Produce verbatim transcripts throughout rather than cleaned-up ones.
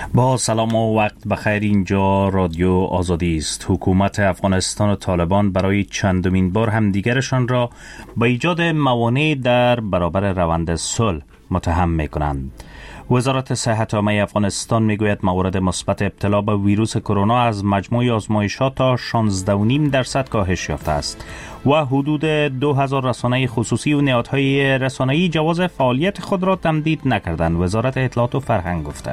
با سلام و وقت بخیر. اینجا رادیو آزادی است. حکومت افغانستان و طالبان برای چندمین بار همدیگرشان را با ایجاد موانع در برابر روند صلح متهم می‌کنند. وزارت صحت عامه افغانستان میگوید موارد مثبت ابتلا به ویروس کرونا از مجموع آزمایشات تا شانزده و نیم درصد کاهش یافته است و حدود دو هزار رسانه خصوصی و نهادهای رسانه‌ای جواز فعالیت خود را تمدید نکردند. وزارت اطلاعات و فرهنگ گفته.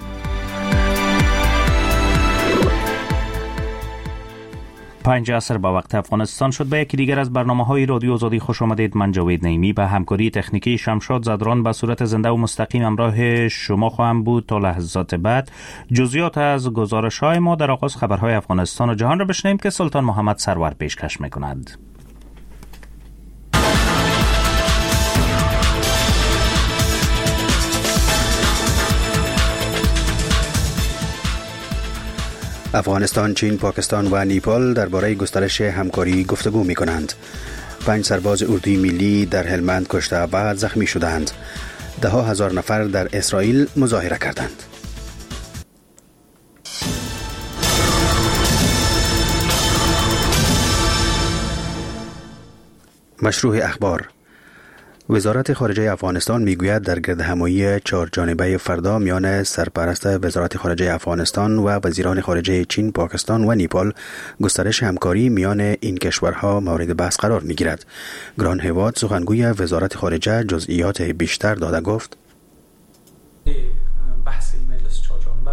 پنج عصر با وقت افغانستان شد. به یکی دیگر از برنامه‌های رادیو آزادی خوش آمدید. من جاوید نعیمی به همکاری تکنیکی شمشاد زدران به صورت زنده و مستقیم همراه شما خواهم بود تا لحظات بعد. جزئیات از گزارش‌های ما در آغاز خبرهای افغانستان و جهان را بشنویم که سلطان محمد سرور پیشکش می‌کند. افغانستان، چین، پاکستان و نیپال درباره گسترش همکاری گفتگو می کنند. پنج سرباز اردوی ملی در هلمند کشته و زخمی شدند. ده ها هزار نفر در اسرائیل مظاهره کردند. مشروع اخبار. وزارت خارجه افغانستان میگوید در گردهمایی چهار جانبه فردا میان سرپرست وزارت خارجه افغانستان و وزیران خارجه چین، پاکستان و نیپال گسترش همکاری میان این کشورها مورد بحث قرار میگیرد. گران هواد سخنگوی وزارت خارجه جزئیات بیشتر داده گفت: بحث مجلس چهار جانبه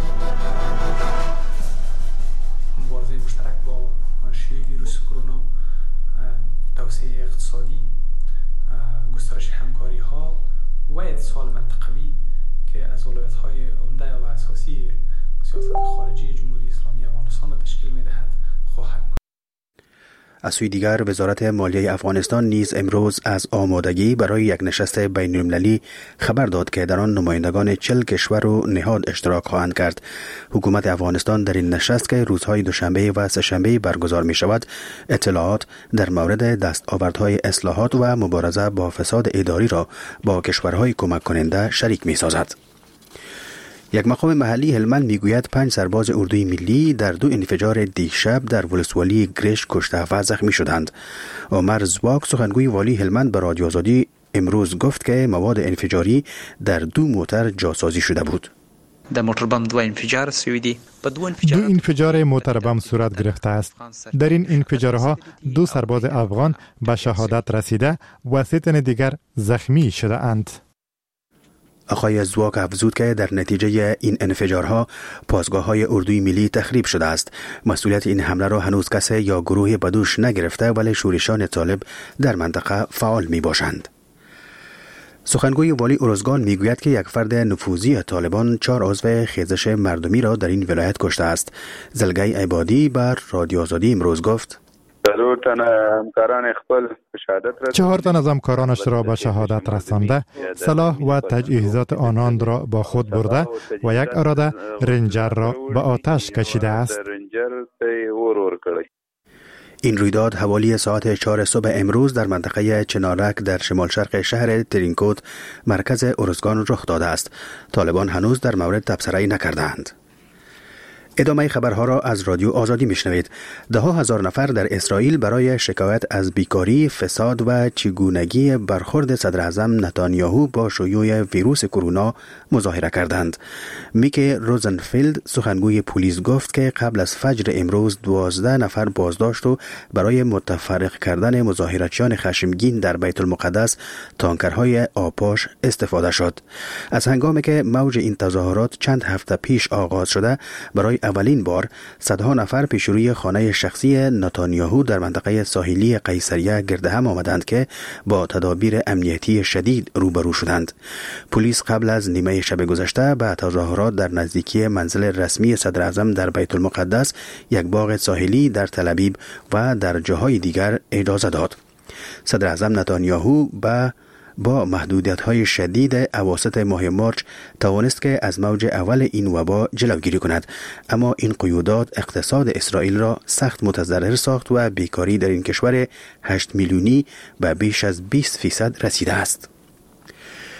مبارزه مشترک با شیوع ویروس کرونا، توسعه اقتصادی، گسترش همکاری ها و اتصال منطقوی که از اولویت‌های عمده و اساسی سیاست خارجی جمهوری اسلامی افغانستان را تشکیل می‌دهد خواهد بود. از سوی دیگر وزارت مالیه افغانستان نیز امروز از آمادگی برای یک نشست بین‌المللی خبر داد که در آن نمایندگان چهل کشور و نهاد اشتراک خواهند کرد. حکومت افغانستان در این نشست که روزهای دوشنبه و سه‌شنبه برگزار می شود اطلاعات در مورد دستاوردهای اصلاحات و مبارزه با فساد اداری را با کشورهای کمک کننده شریک می سازد. یک مقام محلی هلمند میگوید پنج سرباز اردوی ملی در دو انفجار دیشب در ولسوالی گرش کشته و زخمی شدند. عمر زواک سخنگوی والی هلمند به رادیو آزادی امروز گفت که مواد انفجاری در دو موتر جاسازی شده بود. در موتر بم دو انفجار سویدی دو انفجار موتر بم صورت گرفته است. در این انفجارها دو سرباز افغان به شهادت رسیده و سه تن دیگر زخمی شده اند. آقای زواک افزود که در نتیجه این انفجارها پاسگاه‌های اردوی ملی تخریب شده است. مسئولیت این حمله را هنوز کسی یا گروه بدوش نگرفته، ولی شورشان طالب در منطقه فعال می باشند. سخنگوی والی ارزگان میگوید که یک فرد نفوذی طالبان چهار عضو خیزش مردمی را در این ولایت کشته است. زلگی عبادی بر رادیو آزادی امروز گفت: چهار تن از همکارانش را به شهادت رسانده، سلاح و تجهیزات آنان را با خود برده و یک اراده رنجر را به آتش کشیده است. این رویداد حوالی ساعت چهار صبح امروز در منطقه چنارک در شمال شرق شهر ترینکوت مرکز ارزگان رخ داده است. طالبان هنوز در مورد تبصره‌ای نکردند. ادامه خبرها را از رادیو آزادی میشنوید. ده ها هزار نفر در اسرائیل برای شکایت از بیکاری، فساد و چگونگی برخورد صدر اعظم نتانیاهو با شیوع ویروس کرونا مظاهره کردند. میکی روزنفیلد سخنگوی پلیس گفت که قبل از فجر امروز دوازده نفر بازداشت و برای متفرق کردن مظاهراتچیان خشمگین در بیت المقدس تانکرهای آبپاش استفاده شد. از هنگامی که موج این تظاهرات چند هفته پیش آغاز شده، برای اولین بار صدها نفر پیش روی خانه شخصی نتانیاهو در منطقه ساحلی قیصریه گرد هم آمدند که با تدابیر امنیتی شدید روبرو شدند. پلیس قبل از نیمه شب گذشته به تظاهرات در نزدیکی منزل رسمی صدر اعظم در بیت المقدس، یک باغ ساحلی در تل‌آویو و در جاهای دیگر اجازه داد. صدر اعظم نتانیاهو با با محدودیت‌های شدید اواسط ماه مارچ توانست که از موج اول این وبا جلوگیری کند، اما این قیودات اقتصاد اسرائیل را سخت متضرر ساخت و بیکاری در این کشور هشت میلیونی به بیش از بیست فیصد رسیده است.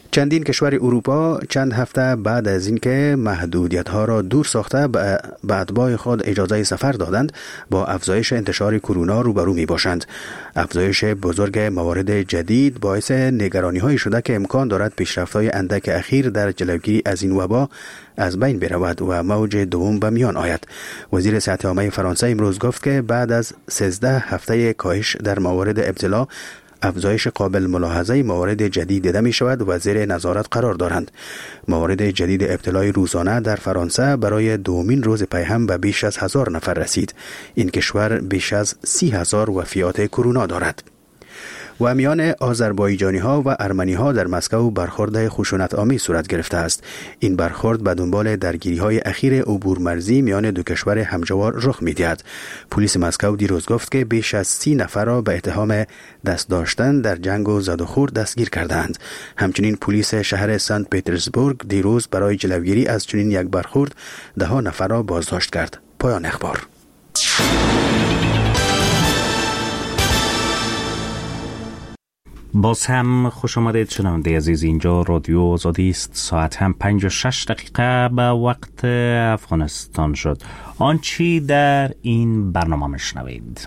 چندین کشور اروپا چند هفته بعد از اینکه محدودیت‌ها را دور ساخته به اتباع خود اجازه سفر دادند، با افزایش انتشار کرونا روبرو می‌باشند. افزایش بزرگ موارد جدید باعث نگرانی‌هایی شده که امکان دارد پیشرفت‌های اندک اخیر در جلوگیری از این وبا از بین برود و موج دوم به میان آید. وزیر صحت عامه فرانسه امروز گفت که بعد از سیزده هفته کاهش در موارد ابتلا، افزایش قابل ملاحظه موارد جدید دیده می شود و زیر نظارت قرار دارند. موارد جدید ابتلای روزانه در فرانسه برای دومین روز پیهم به بیش از هزار نفر رسید. این کشور بیش از سی هزار وفیات کرونا دارد. و میان آذربایجانی ها و ارمنی ها در مسکو برخورد خشونت آمیز صورت گرفته است. این برخورد به دنبال درگیری های اخیر عبور مرزی میان دو کشور همجوار رخ می‌دهد. پلیس مسکو دیروز گفت که بیش از سی نفر را به اتهام دست داشتن در جنگ و زد و خورد دستگیر کردند. همچنین پلیس شهر سنت پترزبورگ دیروز برای جلوگیری از چنین یک برخورد ده ها نفر را بازداشت کرد. پایان اخبار. باز هم خوش آمدید شنونده عزیز، اینجا رادیو آزادی است. ساعت هم پنج و شش دقیقه به وقت افغانستان شد. آنچی در این برنامه مشنوید: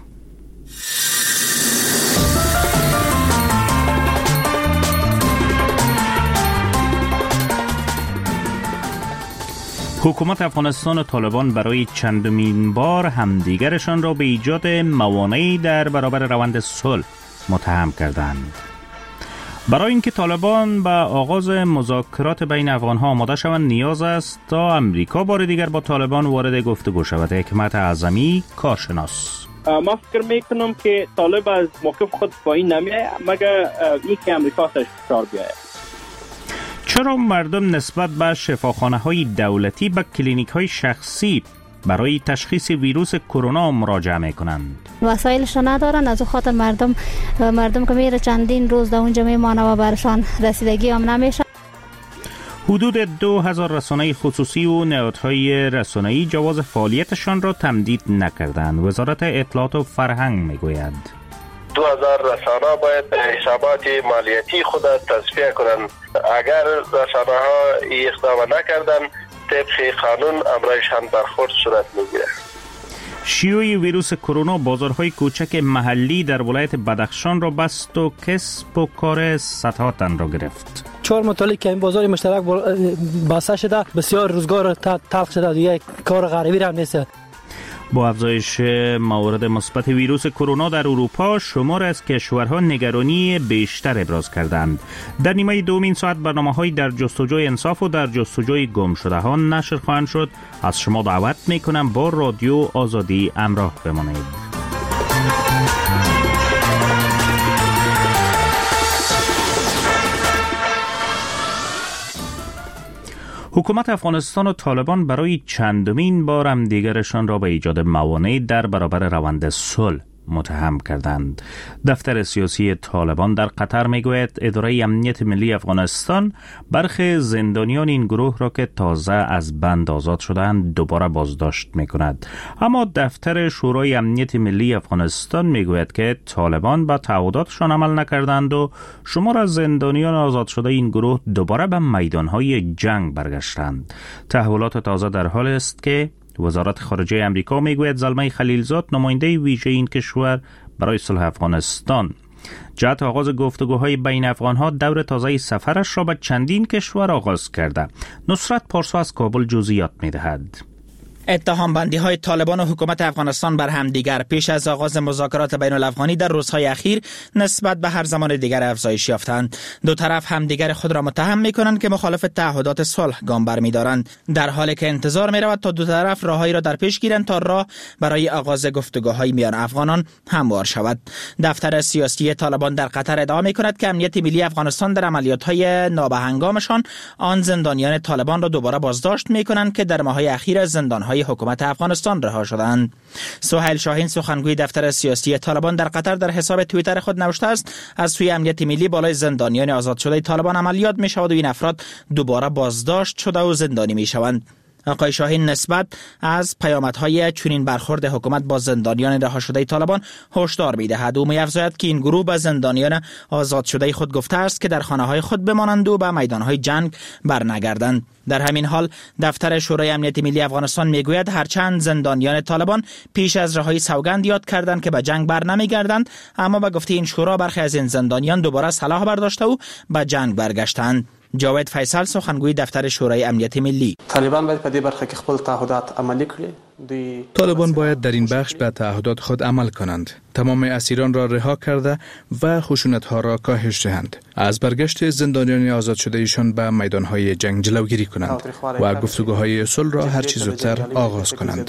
حکومت افغانستان و طالبان برای چندمین بار همدیگرشان را به ایجاد موانعی در برابر روند صلح متهم کردند. برای اینکه طالبان به آغاز مذاکرات بین افغان‌ها آماده شوند، نیاز است تا امریکا بار دیگر با طالبان وارد گفتگو شود. حکمت اعظمی، کارشناس: ما فکر میکنم که طالب از موقف خود پایین نمیاد مگر اینکه امریکا سرش فشار بیاید. چرا مردم نسبت به شفاخانه‌های دولتی به کلینیک‌های شخصی برای تشخیص ویروس کرونا مراجعه میکنند؟ وسایلش ندارن، از خاطر مردم مردم که میره چندین روز در اونجا میمانه و برشان رسیدگی هم نمیشه. حدود دو هزار رسانه خصوصی و نهادهای رسانه‌ای جواز فعالیتشان را تمدید نکردند. وزارت اطلاعات و فرهنگ میگوید دو هزار رسانه باید حسابات مالیاتی خود تصفیه کنند. اگر رسانه ها اقدام نکردند، طبق قانون امرایش هم برخورد صورت میگیره. شیوع ویروس کرونا بازارهای کوچک محلی در ولایت بدخشان را بست و کسب و کار ستاتن را گرفت. چهار مطالعه که این بازار مشترک بسته شده، بسیار روزگار تلخ شده، یک کار غریبی هم نیست. با افزایش موارد مثبت ویروس کرونا در اروپا، شمار از کشورها نگرانی بیشتر ابراز کردند. در نیمه دوم این ساعت برنامه‌های در جستجوی انصاف و در جستجوی گم شده ها نشر خواهند شد. از شما دعوت میکنم با رادیو آزادی همراه بمانید. حکومت افغانستان و طالبان برای چندمین بار هم دیگرشان را به ایجاد موانع در برابر روند صلح متهم کردند. دفتر سیاسی طالبان در قطر میگوید اداره امنیت ملی افغانستان برخی زندانیان این گروه را که تازه از بند آزاد شدند دوباره بازداشت میکند. اما دفتر شورای امنیت ملی افغانستان میگوید که طالبان به تعهداتشان عمل نکردند و شمار از زندانیان آزاد شده این گروه دوباره به میدانهای جنگ برگشتند. تحولات تازه در حال است که وزارت خارجه امریکا میگوید زلمه خلیلزاد، نماینده ویژه این کشور برای صلح افغانستان، جهت آغاز گفتگوهای بین افغانها دور تازه سفرش را به چندین کشور آغاز کرده. نصرت پارسا از کابل جزئیات میدهد. اتهام بندی های طالبان و حکومت افغانستان بر همدیگر پیش از آغاز مذاکرات بین الافغانی در روزهای اخیر نسبت به هر زمان دیگر افزایش یافتند. دو طرف همدیگر خود را متهم می‌کنند که مخالف تعهدات صلح گام برمی‌دارند، در حالی که انتظار می‌رود تا دو طرف راههایی را در پیش گیرند تا راه برای آغاز گفتگوهای میان افغانان هموار شود. دفتر سیاسی طالبان در قطر ادعا می‌کند که امنیت ملی افغانستان در عملیات‌های نابهنگامشان آن زندانیان طالبان را دوباره بازداشت می‌کنند که در ماه‌های اخیر زندان‌های حکومت افغانستان رها شدند. سهیل شاهین، سخنگوی دفتر سیاسی طالبان در قطر، در حساب توییتر خود نوشته است از سوی امنیت ملی بالای زندانیان آزاد شده طالبان عملیات می شود و این افراد دوباره بازداشت شده و زندانی می شوند. آقای شاهین نسبت از پیامدهای چنین برخورد حکومت با زندانیان رها شده طالبان هشدار می‌دهد. او می‌افزاید که این گروه به زندانیان آزاد شده خود گفته است که در خانه‌های خود بمانند و به میدان‌های جنگ برنگردند. در همین حال دفتر شورای امنیت ملی افغانستان میگوید هرچند زندانیان طالبان پیش از رهایی سوگند یاد کردند که به جنگ برنمیگردند، اما به گفته این شورا برخی از این زندانیان دوباره سلاح برداشته و به جنگ برگشتند. جاوید فیصل سخنگوی دفتر شورای امنیت ملی: طالبان باید په دې برخه کې خپل تعهدات عملی کړي. طالبان باید در این بخش به تعهدات خود عمل کنند، تمام اسیران را رها کرده و خشونت‌ها را کاهش دهند، از برگشت زندانیان آزاد شده ایشان به میدان‌های جنگ جلوگیری کنند و گفتگوهای صلح را هر چه زودتر آغاز کنند.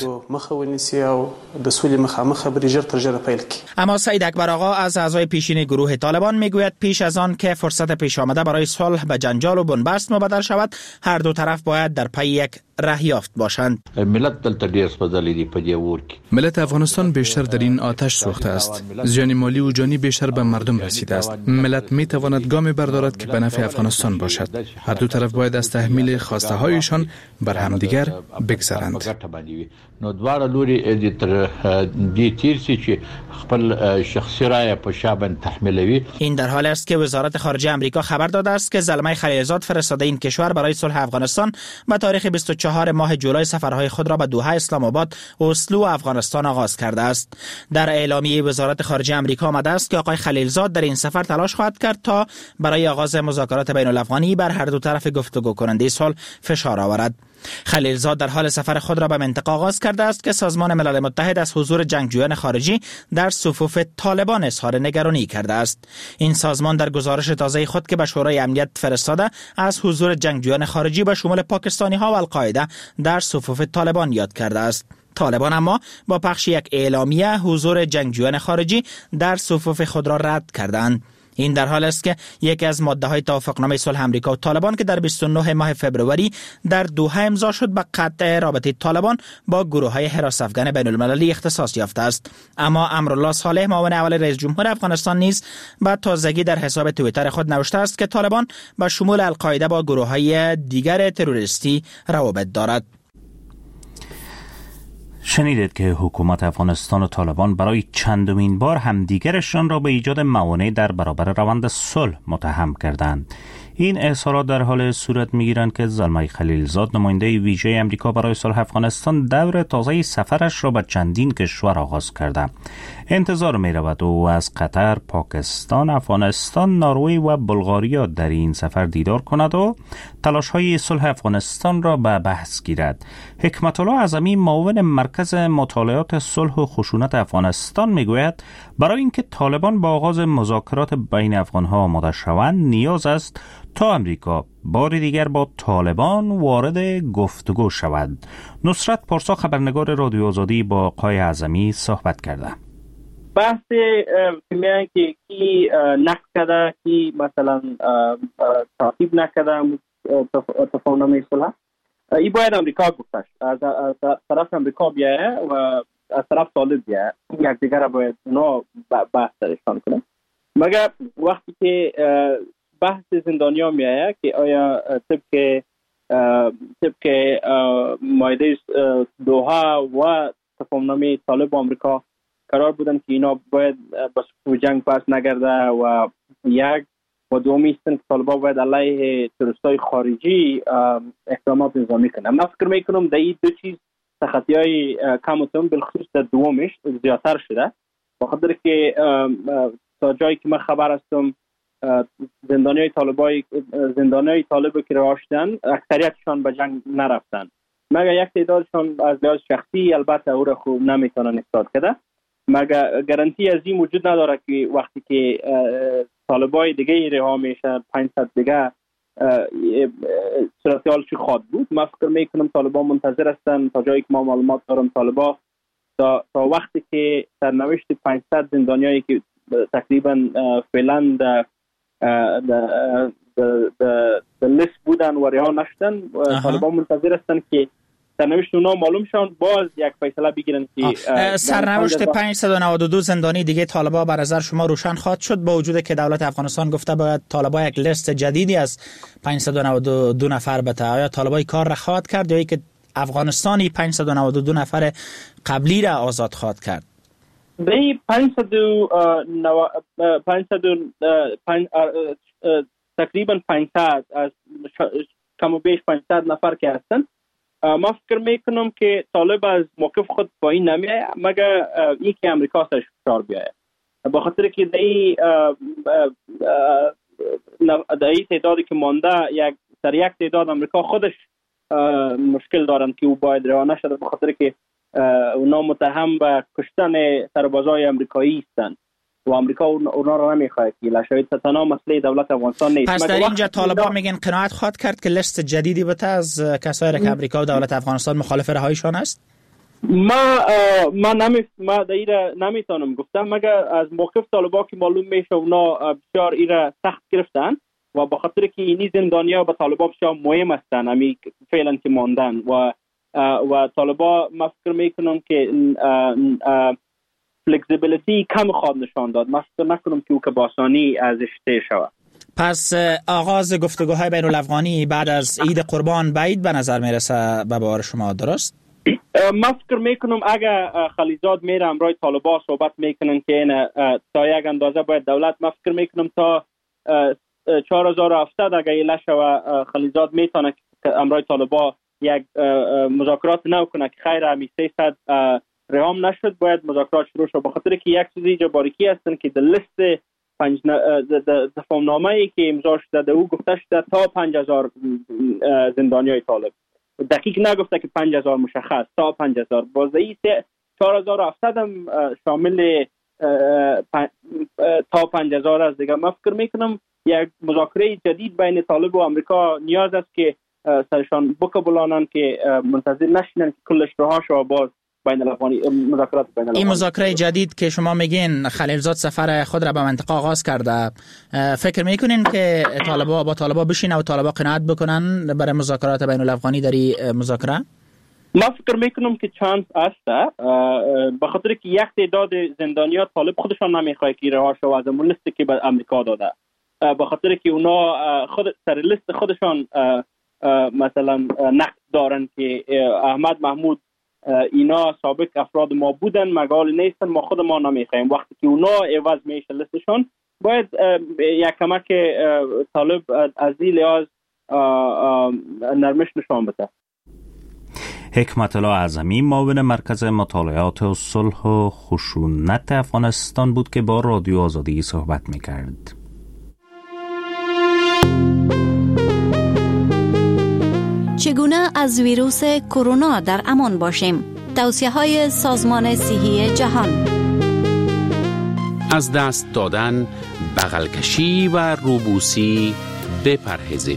اما سعید اکبر آقا از اعضای پیشین گروه طالبان میگوید پیش از آن که فرصت پیش آمده برای صلح به جنجال و بنبست مبدل شود، هر دو طرف باید در پی یک راه یافت باشند. ملت دلته ډیر سپدلې دي په دې اور کې. ملت افغانستان بیشتر در این آتش سوخته است. زیان مالی و جانی بیشتر به مردم رسیده است. ملت می تواند گامی بردارد که به نفع افغانستان باشد. هر دو طرف باید از تحمیل خواسته هایشان بر همدیگر بگذرند. نو دواړه لوري د تر دې تیر سي چې خپل شخصي رای په شابن تحمیلوي. این در حالی است که وزارت خارجه آمریکا خبر داده است که زلمه خلیلزاد فرستاده این کشور برای صلح افغانستان به تاریخ بیست و چهارم ماه جولای سفرهای خود را به دوحه، اسلام آباد، اسلو و افغانستان آغاز کرده است. در اعلامیه وزارت خارجه آمریکا آمده است که آقای خلیلزاد در این سفر تلاش خواهد کرد تا برای آغاز مذاکرات بین الافغانی بر هر دو طرف گفتگو کننده صلح فشار آورد. خلیلزاد در حال سفر خود را به منطقه آغاز کرده است که سازمان ملل متحد از حضور جنگجویان خارجی در صفوف طالبان اظهار نگرانی کرده است. این سازمان در گزارش تازه خود که به شورای امنیت فرستاده از حضور جنگجویان خارجی به شمول پاکستانی ها و القاعده در صفوف طالبان یاد کرده است. طالبان اما با پخش یک اعلامیه حضور جنگجویان خارجی در صفوف خود را رد کردند. این در حال است که یکی از ماده‌های توافقنامه صلح آمریکا و طالبان که در بیست و نه ماه فوریه در دوحه امضا شد به قطع رابطه طالبان با گروه‌های حراس افغان بین المللی اختصاص یافته است. اما امرالله صالح معاون اول رئیس جمهور افغانستان نیز به تازگی در حساب توییتر خود نوشته است که طالبان به شمول القاعده با گروه‌های دیگر تروریستی روابط دارد. شنیدید که حکومت افغانستان و طالبان برای چندمین بار همدیگرشان را به ایجاد موانع در برابر روند صلح متهم کردند. این اظهارات در حال صورت می‌گیرند که زلمه خلیلزاد نماینده ویژه امریکا برای صلح افغانستان دور تازه سفرش را به چندین کشور آغاز کرده. انتظار می‌رود او از قطر، پاکستان، افغانستان، نروژ و بلغاریا در این سفر دیدار کند و تلاش‌های صلح افغانستان را به بحث گیرد. حکمت الله اعظمی معاون مرکز مطالعات صلح و خشونت افغانستان میگوید برای اینکه طالبان با آغاز مذاکرات بین افغان‌ها آماده شوند نیاز است تا امریکا بار دیگر با طالبان وارد گفتگو شود. نصرت پارسا خبرنگار رادیو آزادی با آقای اعظمی صحبت کرده. بحث میان که کی نقد کرده، کی مثلا تعقیب نکرده تفاهم صلح، این باید امریکا گفتش، از طرف امریکا بیایه و از طرف طالب بیایه، یک دیگر را باید اونا بحث درشان کنه. مگر وقتی که بحث زندانیا میایه که آیا طبق طبق مایده دوحه و تفاهمنامه طالب و امریکا قرار بودن که اینا باید به جنگ پس نگرده و یک و دومی استن که طالبان باید علیه تروریستای خارجی اقدامات نظامی کنه. من فکر میکنم در این دو چیز سختی های کم و کم بالخصوص در دومش زیادتر شده، بخاطر که تا جایی که من خبر هستم زندانیای طالبای زندانیای طالب که رها شدن اکثریتشان به جنگ نرفتن، مگر یک تعدادشان از لحاظ شخصی البته او را خوب نمیتونن اثبات کنه. مگر گارانتی از این وجود نداره که وقتی که طالبای دیگه رها میشه پانصد دیگه صورتحال چی خواهد بود. من فکر میکنم طالبان منتظر هستن تا جایی که ما معلومات دارم طالبان تا, تا وقتی که سرنوشت پانصد زندانیایی که تقریبا فعلا در در لیست بودن و رها نشدن، طالبان منتظر هستن که سرنوشت اونا معلوم شون باز یک فیصله بگیرن که سرنوشت پانصد و نود و دو زندانی دیگه طالبان بر نظر شما روشن خواهد شد با وجودی که دولت افغانستان گفته باید طالبان یک لیست جدیدی از پانصد و نود و دو نفر بده؟ آیا طالبان کار را خواهد کرد یا اینکه افغانستانی پانصد و نود و دو نفر قبلی را آزاد خواهد کرد؟ به پانصد تقریبا پانصد از کم و بیش پانصد نفر که هستند. ما فکر میکنم که طالب از موقف خود پایین نمیآید مگر این که امریکا سرش فشار بیاید، به خاطر که دایی دایی تعدادی که مانده یک در یک تعداد امریکا خودش مشکل دارند که او باید رها نشد، به خاطر که اونا متهم به کشتن سربازای امریکایی هستند و امریکا اونا را نمیخواد که لشاید تنها مسئله دولت افغانستان نیست. پس در اینجا طالبان میگن قناعت خواهد کرد که لیست جدیدی بته از کسایی که امریکا و دولت افغانستان مخالف رهاییشان است؟ ما ما نمی ما دایره نمیتونم گفتم مگر از موقف طالبان که معلوم میشه اونا بسیار ایره سخت گرفتن و به خاطر که این زندانیا به طالبان بسیار مهم هستند امی فعلا که ماندن و و طالبان ما فکر میکنم که فلکسیبیلیتی کم خواهد نشان داد. ما فکر نکنم که او که باسانی ازش طی شود. پس آغاز گفتگوهای بین الافغانی بعد از عید قربان بعید به نظر میرسه به بار شما، درست؟ ما فکر میکنم اگر خلیزاد میره امرای طالبان صحبت میکنن که این تا یک اندازه باید دولت، ما فکر میکنم تا چهار هزار و هفتصد اگر ایله شوه خلیزاد میتونه که امرای طالبان یک مذاکرات نو کنه که خیر همی سیصد رهام نشد باید مذاکرات شروع شد، به خاطر که یک چیزی جا باریکی هستن که در لیست پنج تفاهمنامه ای که امضا شده او گفته شده تا پنج هزار زندانیای طالب، دقیق نگفته که پنج هزار مشخص، تا پنج هزار بازدهی چهار هزار و هفتصد هم شامل تا پنج هزار است دیگه. من فکر میکنم یک مذاکره جدید بین طالب و امریکا نیاز است که سرشان بقبولانند که منتظر نشینن که کلش رها شود باز بین الافغانی مذاکرات بین الافغانی. این مذاکره جدید که شما میگین خلیلزاد سفر خود را به منطقه آغاز کرده، فکر میکنین که طالبا با طالبا بشینه و طالبا قناعت بکنن برای مذاکرات بین الافغانی در این مذاکره؟ ما فکر میکنم که چانس است، به خاطر که یک تعداد زندانیان طالب خودشان نمیخواد که رها شود از اون لیستی که به امریکا داده، به خاطر که اونا خود سر لیست خودشان مثلا نقد دارن که احمد محمود اینا سابق افراد ما بودن مگال نیستن، ما خود ما نمیخوایم. وقتی که اونا عوض میشه لیستشون باید یک کمک طالب از این لحاظ نرمش نشان بده. حکمت الله اعظمی معاون مرکز مطالعات و صلح و خشونت افغانستان بود که با رادیو آزادی صحبت میکرد. چگونه از ویروس کرونا در امان باشیم؟ توصیه‌های سازمان صحی جهان. از دست دادن، بغل کشی و روبوسی بپرهیزید.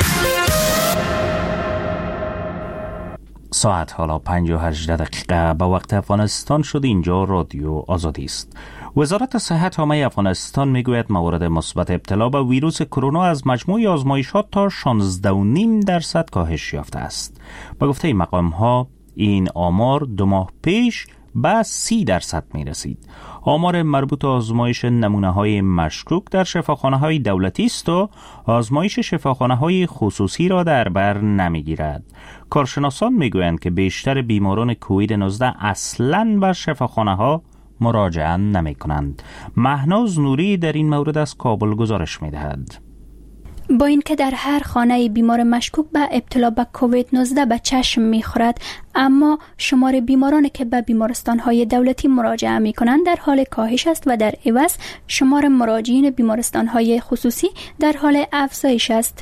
ساعت حالا پنج و هجده دقیقه به وقت افغانستان شد. اینجا رادیو آزادی است. وزارت صحت عامه افغانستان میگوید موارد مثبت ابتلا به ویروس کرونا از مجموع آزمایشات تا شانزده و نیم درصد کاهش یافته است. با گفته این مقام ها این آمار دو ماه پیش به سی درصد می رسید. آمار مربوط آزمایش نمونه های مشکوک در شفاخانه های دولتی است و آزمایش شفاخانه های خصوصی را در بر نمی گیرد. کارشناسان می گویند که بیشتر بیماران کووید نوزده اصلاً به شفاخانه ها مراجعه نمی کنند. مهناز نوری در این مورد از کابل گزارش می دهد. با اینکه در هر خانه بیمار مشکوک به ابتلا به کووید نوزده به چشم می‌خورد، اما شمار بیمارانی که به بیمارستان‌های دولتی مراجعه می‌کنند در حال کاهش است و در عوض شمار مراجعین بیمارستان‌های خصوصی در حال افزایش است.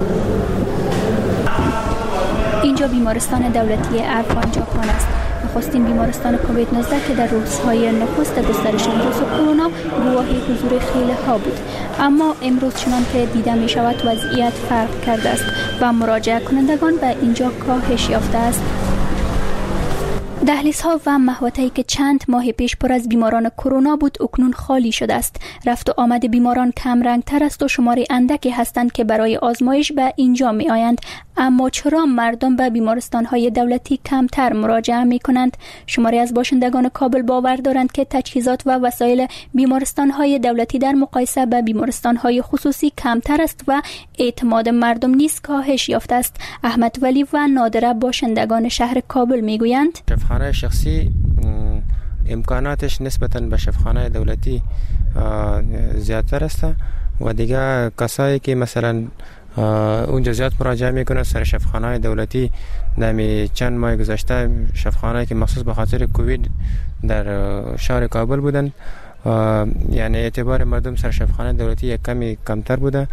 اینجا بیمارستان دولتی افغان جاپان است. نخستین بیمارستان کووید نوزده که در روزهای نخست گسترش ویروس کرونا گواهی حضور خیلی ها بود، اما امروز چنان که دیده می شود وضعیت فرق کرده است و مراجعه کنندگان به اینجا کاهش یافته است. دهلیزها و محوطه‌ای که چند ماه پیش پر از بیماران کرونا بود اکنون خالی شده است. رفت و آمد بیماران کم رنگ تر است و شمار اندکی هستند که برای آزمایش به اینجا می آیند. اما چرا مردم به بیمارستان‌های دولتی کمتر مراجعه می کنند؟ شماری از باشندگان کابل باور دارند که تجهیزات و وسایل بیمارستان‌های دولتی در مقایسه به بیمارستان‌های خصوصی کمتر است و اعتماد مردم نیز کاهش یافته است. احمد ولی و نادره باشندگان شهر کابل می گویند شفاخانه شخصی امکاناتش نسبتاً به شفاخانه دولتی زیادتر است و دیگه کسایی که مثلا اونجا زیاد مراجعه میکنه سر شفاخانه دولتی نمی چند ماه گذشته شفاخانه که مخصوص به خاطر کووید در شهر کابل بودن یعنی اعتبار مردم سر شفاخانه دولتی یک کمی کمتر بوده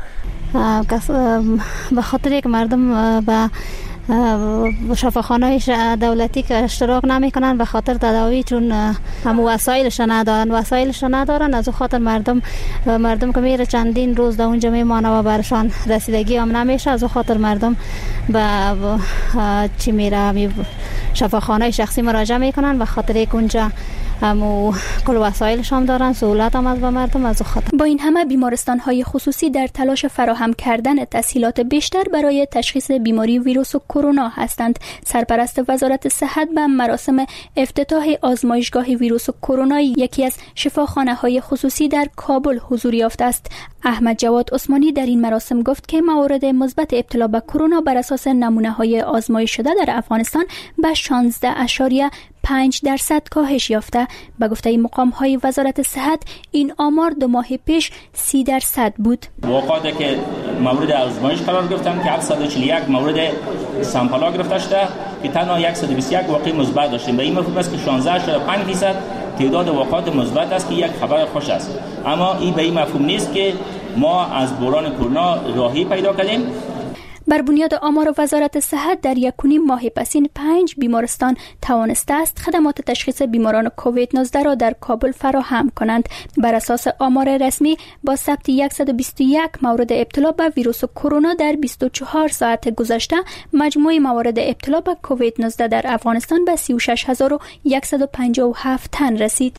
به خاطر یک مردم به شفاخانه دولتی که اشتراک نمی کنن به خاطر تداوی چون هم وسایلش ندارن وسایلش ندارن از خاطر مردم مردم که میره چندین روز در اونجا میمانه و برشان رسیدگی هم نمیشه از خاطر مردم به چی میره شفاخانه شخصی مراجعه میکنن به خاطر یک اونجا همو کل وسایلش هم دارن سهولت هم از به مردم از خاطر. با این همه بیمارستان‌های خصوصی در تلاش فراهم کردن تسهیلات بیشتر برای تشخیص بیماری ویروس کرونا هستند. سرپرست وزارت صحت به مراسم افتتاح آزمایشگاه ویروس کرونا یکی از شفاخانه‌های خصوصی در کابل حضور یافته است. احمد جواد عثمانی در این مراسم گفت که موارد مثبت ابتلا به کرونا بر اساس نمونه‌های آزمایش شده در افغانستان به شانزده اشاریه پنج درصد کاهش یافته. به گفته مقام‌های وزارت صحت این آمار دو ماه پیش سی درصد بود. واقعاتی که مورد آزمایش قرار گرفتن که هفتصد و چهل و یک مورد سامپل گرفته شده که تنها صد و بیست و یک واقعی مثبت داشتیم. به این مفهوم است که شانزده اشاریه پنج درصد تعداد واقعات مثبت است که یک خبر خوش است. اما این به این مفهوم نیست که ما از بحران کرونا راهی پیدا کردیم. بر بنیاد آمار وزارت صحت در یک و نیم ماه پسین پنج بیمارستان توانسته است خدمات تشخیص بیماران کووید نوزده را در کابل فراهم کنند. بر اساس آمار رسمی با ثبت صد و بیست و یک مورد ابتلا به ویروس کرونا در بیست و چهار ساعت گذشته مجموع موارد ابتلا به کووید نوزده در افغانستان به سی و شش هزار و صد و پنجاه و هفت تن رسید.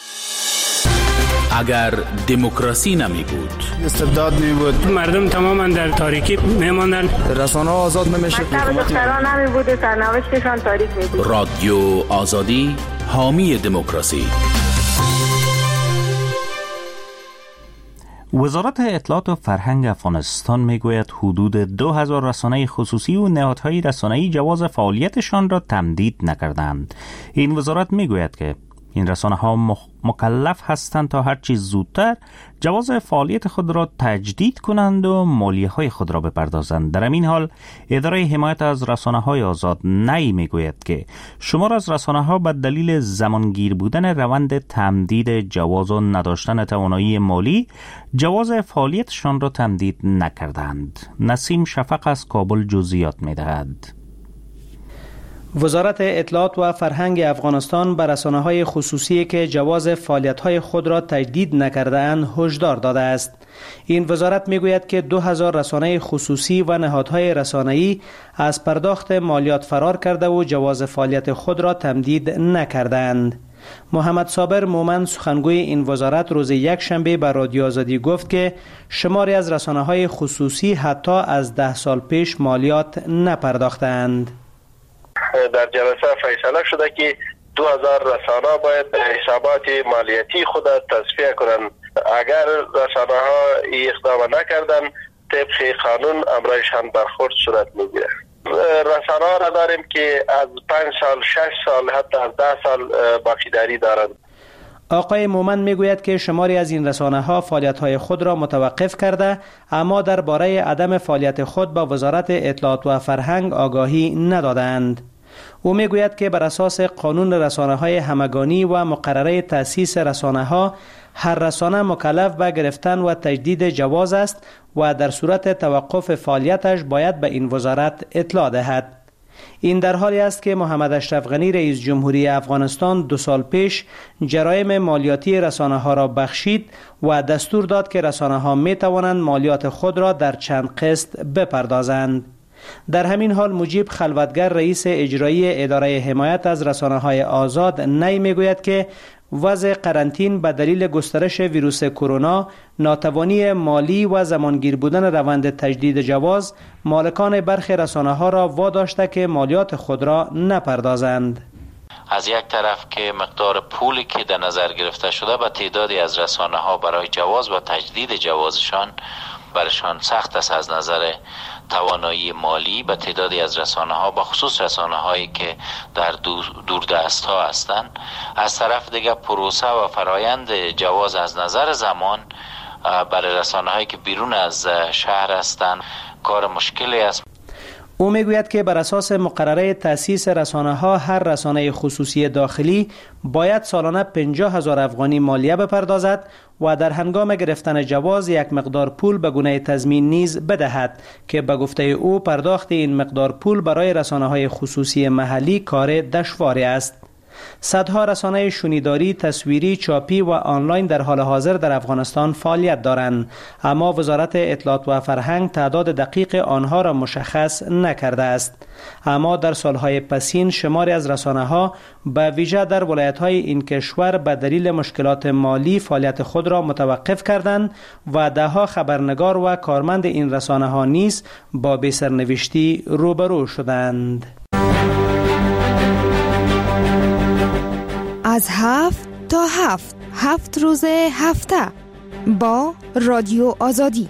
اگر دموکراسی نمی بود، استبداد می بود، مردم تماما در تاریکی می ماندن، رسانه ها آزاد نمی شد، دختران نمی بود، سرنوشتشان تاریک می بود. رادیو آزادی حامی دموکراسی. وزارت اطلاعات و فرهنگ افغانستان میگوید حدود دو هزار رسانه خصوصی و نهادهای رسانه‌ای جواز فعالیتشان را تمدید نکردند. این وزارت میگوید که این رسانه ها مکلف هستند تا هر چیز زودتر جواز فعالیت خود را تجدید کنند و مالیه های خود را بپردازند. در این حال اداره حمایت از رسانه های آزاد نی میگوید که شمار از رسانه ها به دلیل زمانگیر بودن روند تمدید جواز و نداشتن توانایی مالی جواز فعالیتشان را تمدید نکردند. نسیم شفق از کابل جزئیات میدهد. وزارت اطلاعات و فرهنگ افغانستان به رسانه‌های خصوصی که جواز فعالیت‌های خود را تجدید نکرده‌اند هشدار داده است. این وزارت می‌گوید که دو هزار رسانه خصوصی و نهادهای رسانه‌ای از پرداخت مالیات فرار کرده و جواز فعالیت خود را تمدید نکردند. محمد صابر مومن سخنگوی این وزارت روز یک شنبه به رادیو آزادی گفت که شماری از رسانه‌های خصوصی حتی از ده سال پیش مالیات نپرداختند. در جلسه فیصله شده که دو هزار رسانه باید حسابات مالیاتی خود تصفیه کنند. اگر رسانه ها اقدام نکردن طبق قانون امرایشان برخورد صورت میگیره. رسانه ها را داریم که از پنج سال شش سال حتی از ده سال باقیداری دارند. آقای مومن میگوید که شماری از این رسانه ها فعالیت های خود را متوقف کرده اما درباره عدم فعالیت خود با وزارت اطلاعات و فرهنگ آگاهی ندادند. او میگوید که بر اساس قانون رسانه های همگانی و مقرره تأسیس رسانه ها هر رسانه مکلف به گرفتن و تجدید جواز است و در صورت توقف فعالیتش باید به این وزارت اطلاع دهد. این در حالی است که محمد اشرف غنی رئیس جمهوری افغانستان دو سال پیش جرایم مالیاتی رسانه ها را بخشید و دستور داد که رسانه ها می توانند مالیات خود را در چند قسط بپردازند. در همین حال مجیب خلوتگر رئیس اجرایی اداره حمایت از رسانه‌های آزاد نی میگوید که وضع قرنطین به دلیل گسترش ویروس کرونا، ناتوانی مالی و زمانگیر بودن روند تجدید جواز مالکان برخی رسانه‌ها را واداشته که مالیات خود را نپردازند. از یک طرف که مقدار پولی که در نظر گرفته شده به تعدادی از رسانه‌ها برای جواز و تجدید جوازشان برشان سخت است از نظر توانایی مالی. به تعدادی از رسانه‌ها به خصوص رسانه‌هایی که در دور دوردست‌ها هستند، از طرف دیگر پروسه و فرایند جواز از نظر زمان برای رسانه‌هایی که بیرون از شهر هستند کار مشکلی است. او میگوید که بر اساس مقرره تأسیس رسانه‌ها هر رسانه خصوصی داخلی باید سالانه پنجاه هزار افغانی مالیه بپردازد و در هنگام گرفتن جواز یک مقدار پول به گونه تضمین نیز بدهد که به گفته او پرداخت این مقدار پول برای رسانه‌های خصوصی محلی کار دشواری است. صدها رسانه شنیداری، تصویری، چاپی و آنلاین در حال حاضر در افغانستان فعالیت دارند، اما وزارت اطلاعات و فرهنگ تعداد دقیق آنها را مشخص نکرده است. اما در سالهای پسین شماری از رسانه‌ها به ویژه در ولایت‌های این کشور به دلیل مشکلات مالی فعالیت خود را متوقف کردند و ده‌ها خبرنگار و کارمند این رسانه‌ها نیز با بی‌سرنوشتی روبرو شدند. از هفت تا هفت هفت روز هفته با رادیو آزادی.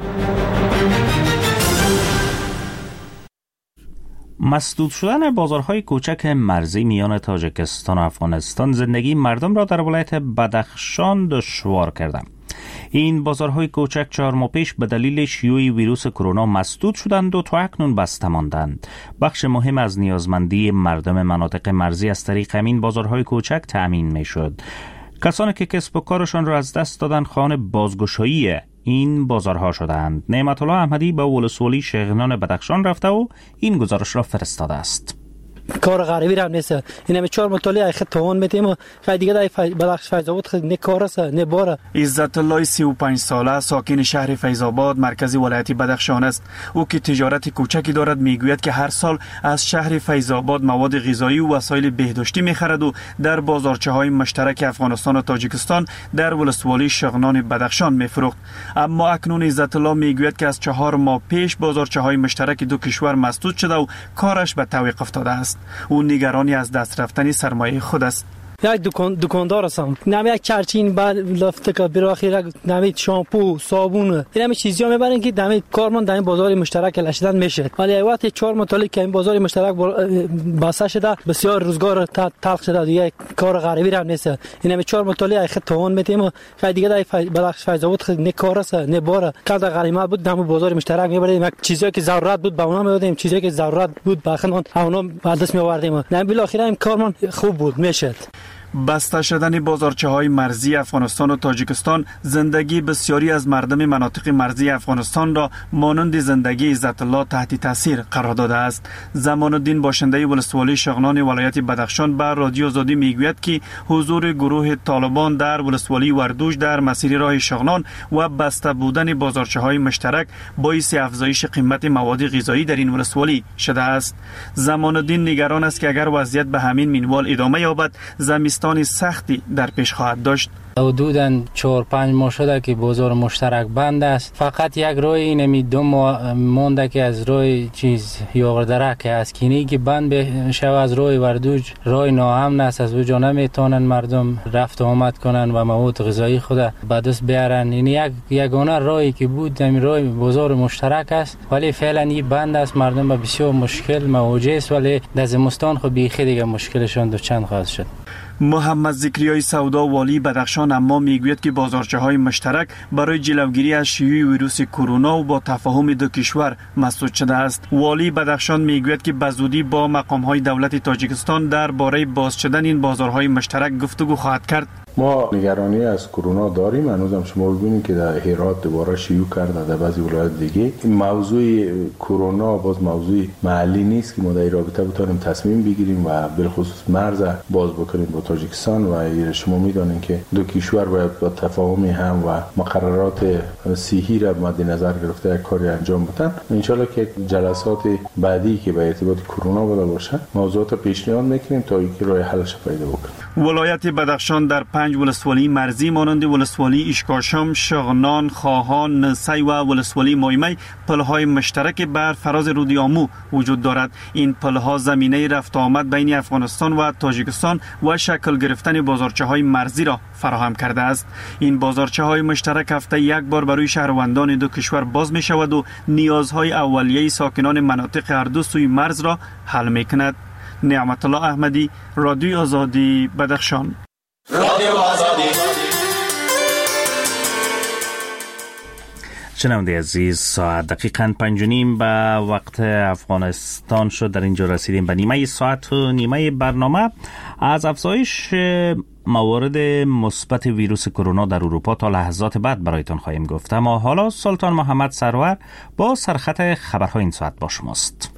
مسدود شدن بازارهای کوچک مرزی میان تاجیکستان و افغانستان زندگی مردم را در ولایت بدخشان دشوار کرده. این بازارهای کوچک چهار ماه پیش به دلیل شیوع ویروس کرونا مسدود شدند و تا اکنون بسته ماندند. بخش مهم از نیازمندی مردم مناطق مرزی از طریق همین بازارهای کوچک تأمین میشد. کسانی که کسب و کارشان را از دست دادند خواهان بازگشایی این بازارها شدند. نعمت الله احمدی به ولسوالی شغنان بدخشان رفته و این گزارش را فرستاده است. کار غریبی هم نیست. این همه چهار مطالعه خود توان میتیم و خیلی دیگه در بدخش فیض‌آباد خود نه کار است نه باره. عزت الله سی و پنج ساله ساکن شهر فیض‌آباد مرکز ولایت بدخشان است. او که تجارت کوچکی دارد میگوید که هر سال از شهر فیض‌آباد مواد غذایی و وسایل بهداشتی میخرد و در بازارچه‌های مشترک افغانستان و تاجیکستان در ولسوالی شغنان بدخشان میفروخت. اما اکنون عزت الله میگوید که از چهار ماه پیش بازارچه‌های مشترک دو کشور مسدود شده و کارش به توقف افتاده است. او نگرانی از دست رفتن سرمایه خود است. یک دکان دکاندار هستم. نمی یک چرچین بعد لفته که براخیر نمی شامپو، صابون، این همه چیزا میبرن که نمی کارمند در این بازار مشترک لشیدن میشه. ولی وقت چهار مطالعه که این بازار مشترک بسته شده بسیار روزگار تلخ شده دیگه کار غریبی هم نیست. این همه چهار مطالعه خود توان میتیم خیلی دیگه در بدخش فیض‌آباد خود نه کار است نه باره. کار غریمت بود در بازار مشترک میبریم یک چیزی که ضرورت بود به اونها میدادیم، چیزی که ضرورت بود به خودمون اونها دست میآوردیم. نه بالاخره این کارمند خوب بود میشد. بسته شدن بازارچه‌های مرزی افغانستان و تاجیکستان زندگی بسیاری از مردم مناطق مرزی افغانستان را مانند زندگی عزت الله تحت تاثیر قرار داده است. زمان الدین باشنده ولسوالی شغنان ولایت بدخشان به رادیو آزادی میگوید که حضور گروه طالبان در ولسوالی وردوش در مسیر راه شغنان و بسته بودن بازارچه‌های مشترک باعث افزایش قیمت مواد غذایی در این ولسوالی شده است. زمان الدین نگران است که اگر وضعیت به همین منوال ادامه یابد زمستان سختی در پیش خواهد داشت. حدوداً چهار پنج ماه شده که بازار مشترک بند است. فقط یک راه اینمی دو ماه مونده که از راه چیز یاغردره که از کینی که بند بشه از راه وردوج راه ناامن است. از وجا نمیتونن مردم رفت و آمد کنن و مواد غذایی خود به دست بیارن. این یک یگانه راهی که بود همین راه بازار مشترک است، ولی فعلا این بند است. مردم به بسیار مشکل مواجه است، ولی در زمستان خود بیخی دیگه مشکلشان دو چند خواهد شد. محمد ذکریای سودا والی بدخشان اما میگوید که بازارچه‌های مشترک برای جلوگیری از شیوع ویروس کرونا و با تفاهم دو کشور مسدود شده است. والی بدخشان میگوید که بزودی با مقام‌های دولت تاجیکستان درباره باز شدن این بازارهای مشترک گفتگو خواهد کرد. ما نگرانی از کرونا داریم. هنوزم شما ببینید که در هرات دوباره شیوع کرده، در بعضی ولایات دیگه. این موضوع کرونا باز موضوع محلی نیست که ما در رابطه بتونیم تصمیم بگیریم و بالخصوص مرز باز بکنیم با تاجیکستان و ایران. شما میدانید که دو کشور باید با تفاهم هم و مقررات صحی را مد نظر گرفته یک کاری انجام بدن. ان شاء الله که جلسات بعدی که به ارتباط کرونا بوده باشه موضوعات پیشنهاد میکنیم تا اینکه راه حلش پیدا بکنیم. ولایت بدخشان در پنج ولسوالی مرزی مانند ولسوالی اشکاشم، شغنان، خواهان، نسی و ولسوالی مایمی پلهای مشترک بر فراز رود آمو وجود دارد. این پلها زمینه رفت آمد بین افغانستان و تاجیکستان و شکل گرفتن بازارچه‌های مرزی را فراهم کرده است. این بازارچه‌های مشترک هفته یک بار برای شهروندان دو کشور باز می شود و نیازهای اولیه ساکنان مناطق هر دو سوی مرز را حل می کند. نعمت الله احمدی، رادیوی آزادی، بدخشان. رادیو آزادی. شنونده عزیز، ساعت دقیقاً پنج و نیم به وقت افغانستان شد. در اینجا رسیدیم به نیمه ساعت و نیمه برنامه. از افزایش موارد مثبت ویروس کرونا در اروپا تا لحظات بعد برایتان خواهیم گفت، اما حالا سلطان محمد سرور با سرخط خبرهای این ساعت با شماست.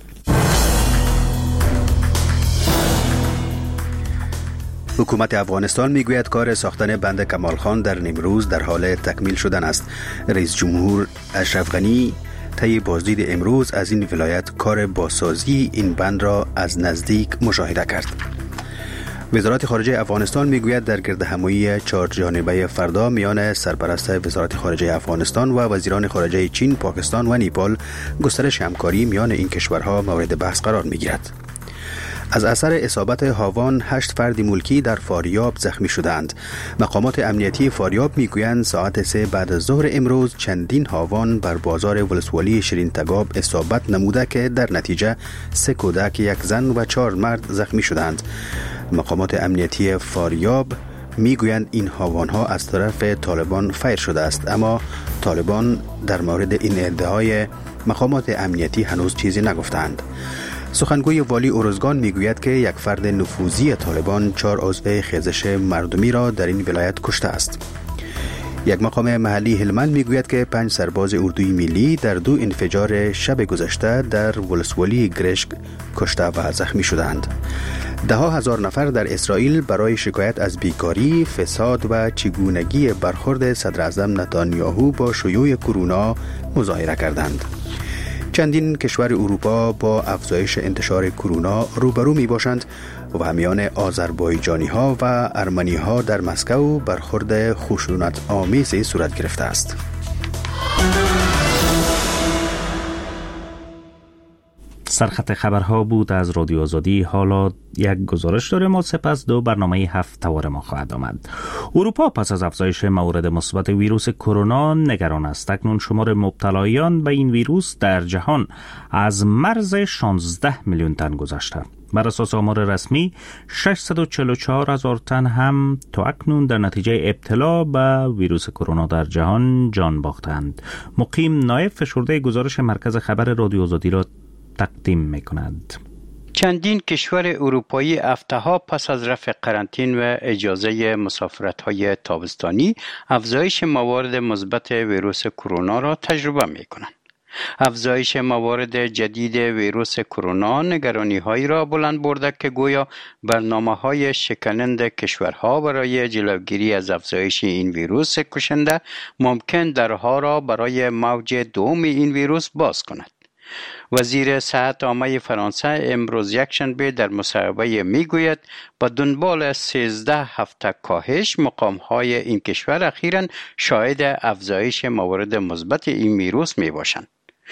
حکومت افغانستان میگوید کار ساختن بند کمال خان در نیمروز در حال تکمیل شدن است. رئیس جمهور اشرف غنی طی بازدید امروز از این ولایت کار بازسازی این بند را از نزدیک مشاهده کرد. وزارت خارجه افغانستان میگوید در گردهمایی چهار جانبه فردا میان سرپرست وزارت خارجه افغانستان و وزیران خارجه چین، پاکستان و نیپال گسترش همکاری میان این کشورها مورد بحث قرار میگیرد. از اثر اصابت هاوان هشت فرد ملکی در فاریاب زخمی شدند. مقامات امنیتی فاریاب میگویند ساعت سه بعد از ظهر امروز چندین هاوان بر بازار ولسوالی شیرین تگاب اصابت نموده که در نتیجه سه کودک، یک زن و چهار مرد زخمی شدند. مقامات امنیتی فاریاب میگویند این هاوانها از طرف طالبان فیر شده است، اما طالبان در مورد این ادعای مقامات امنیتی هنوز چیزی نگفتند. سخنگوی والی اروزگان میگوید که یک فرد نفوذی طالبان چهار عضو خیزش مردمی را در این ولایت کشته است. یک مقام محلی هلمند میگوید که پنج سرباز اردوی ملی در دو انفجار شب گذشته در ولسوالی گرشک کشته و زخمی شدند. ده ها هزار نفر در اسرائیل برای شکایت از بیکاری، فساد و چگونگی برخورد صدر اعظم نتانیاهو با شیوع کرونا مظاهره کردند. چندین کشور اروپا با افزایش انتشار کرونا روبرو می باشند و میان آذربایجانی ها و ارمنی ها در مسکو برخورد خشونت آمیزی صورت گرفته است. سرخط خبرها بود از رادیو آزادی. حالا یک گزارش داریم و سپس دو برنامه هفت توار ما خواهد آمد. اروپا پس از افزایش موارد مثبت ویروس کرونا نگران است. اکنون شمار مبتلایان به این ویروس در جهان از مرز شانزده میلیون تن گذشته. بر اساس آمار رسمی ششصد و چهل و چهار هزار تن هم تا اکنون در نتیجه ابتلا به ویروس کرونا در جهان جان باختند. مقیم نایب فشرده گزارش مرکز خبر رادیو آزادی را تقدیم می‌کند. چندین کشور اروپایی هفته‌ها پس از رفع قرنطین و اجازه مسافرت‌های تابستانی افزایش موارد مثبت ویروس کرونا را تجربه می‌کنند. افزایش موارد جدید ویروس کرونا نگرانی‌هایی را بلند برده که گویا برنامه‌های شکننده کشورها برای جلوگیری از افزایش این ویروس کشنده ممکن درها را برای موج دوم این ویروس باز کند. وزیر صحت عامه فرانسه امروز یکشنبه در مصاحبه میگوید با دنبال سیزده هفته کاهش مقام‌های این کشور اخیراً شاهد افزایش موارد مثبت این ویروس میباشند.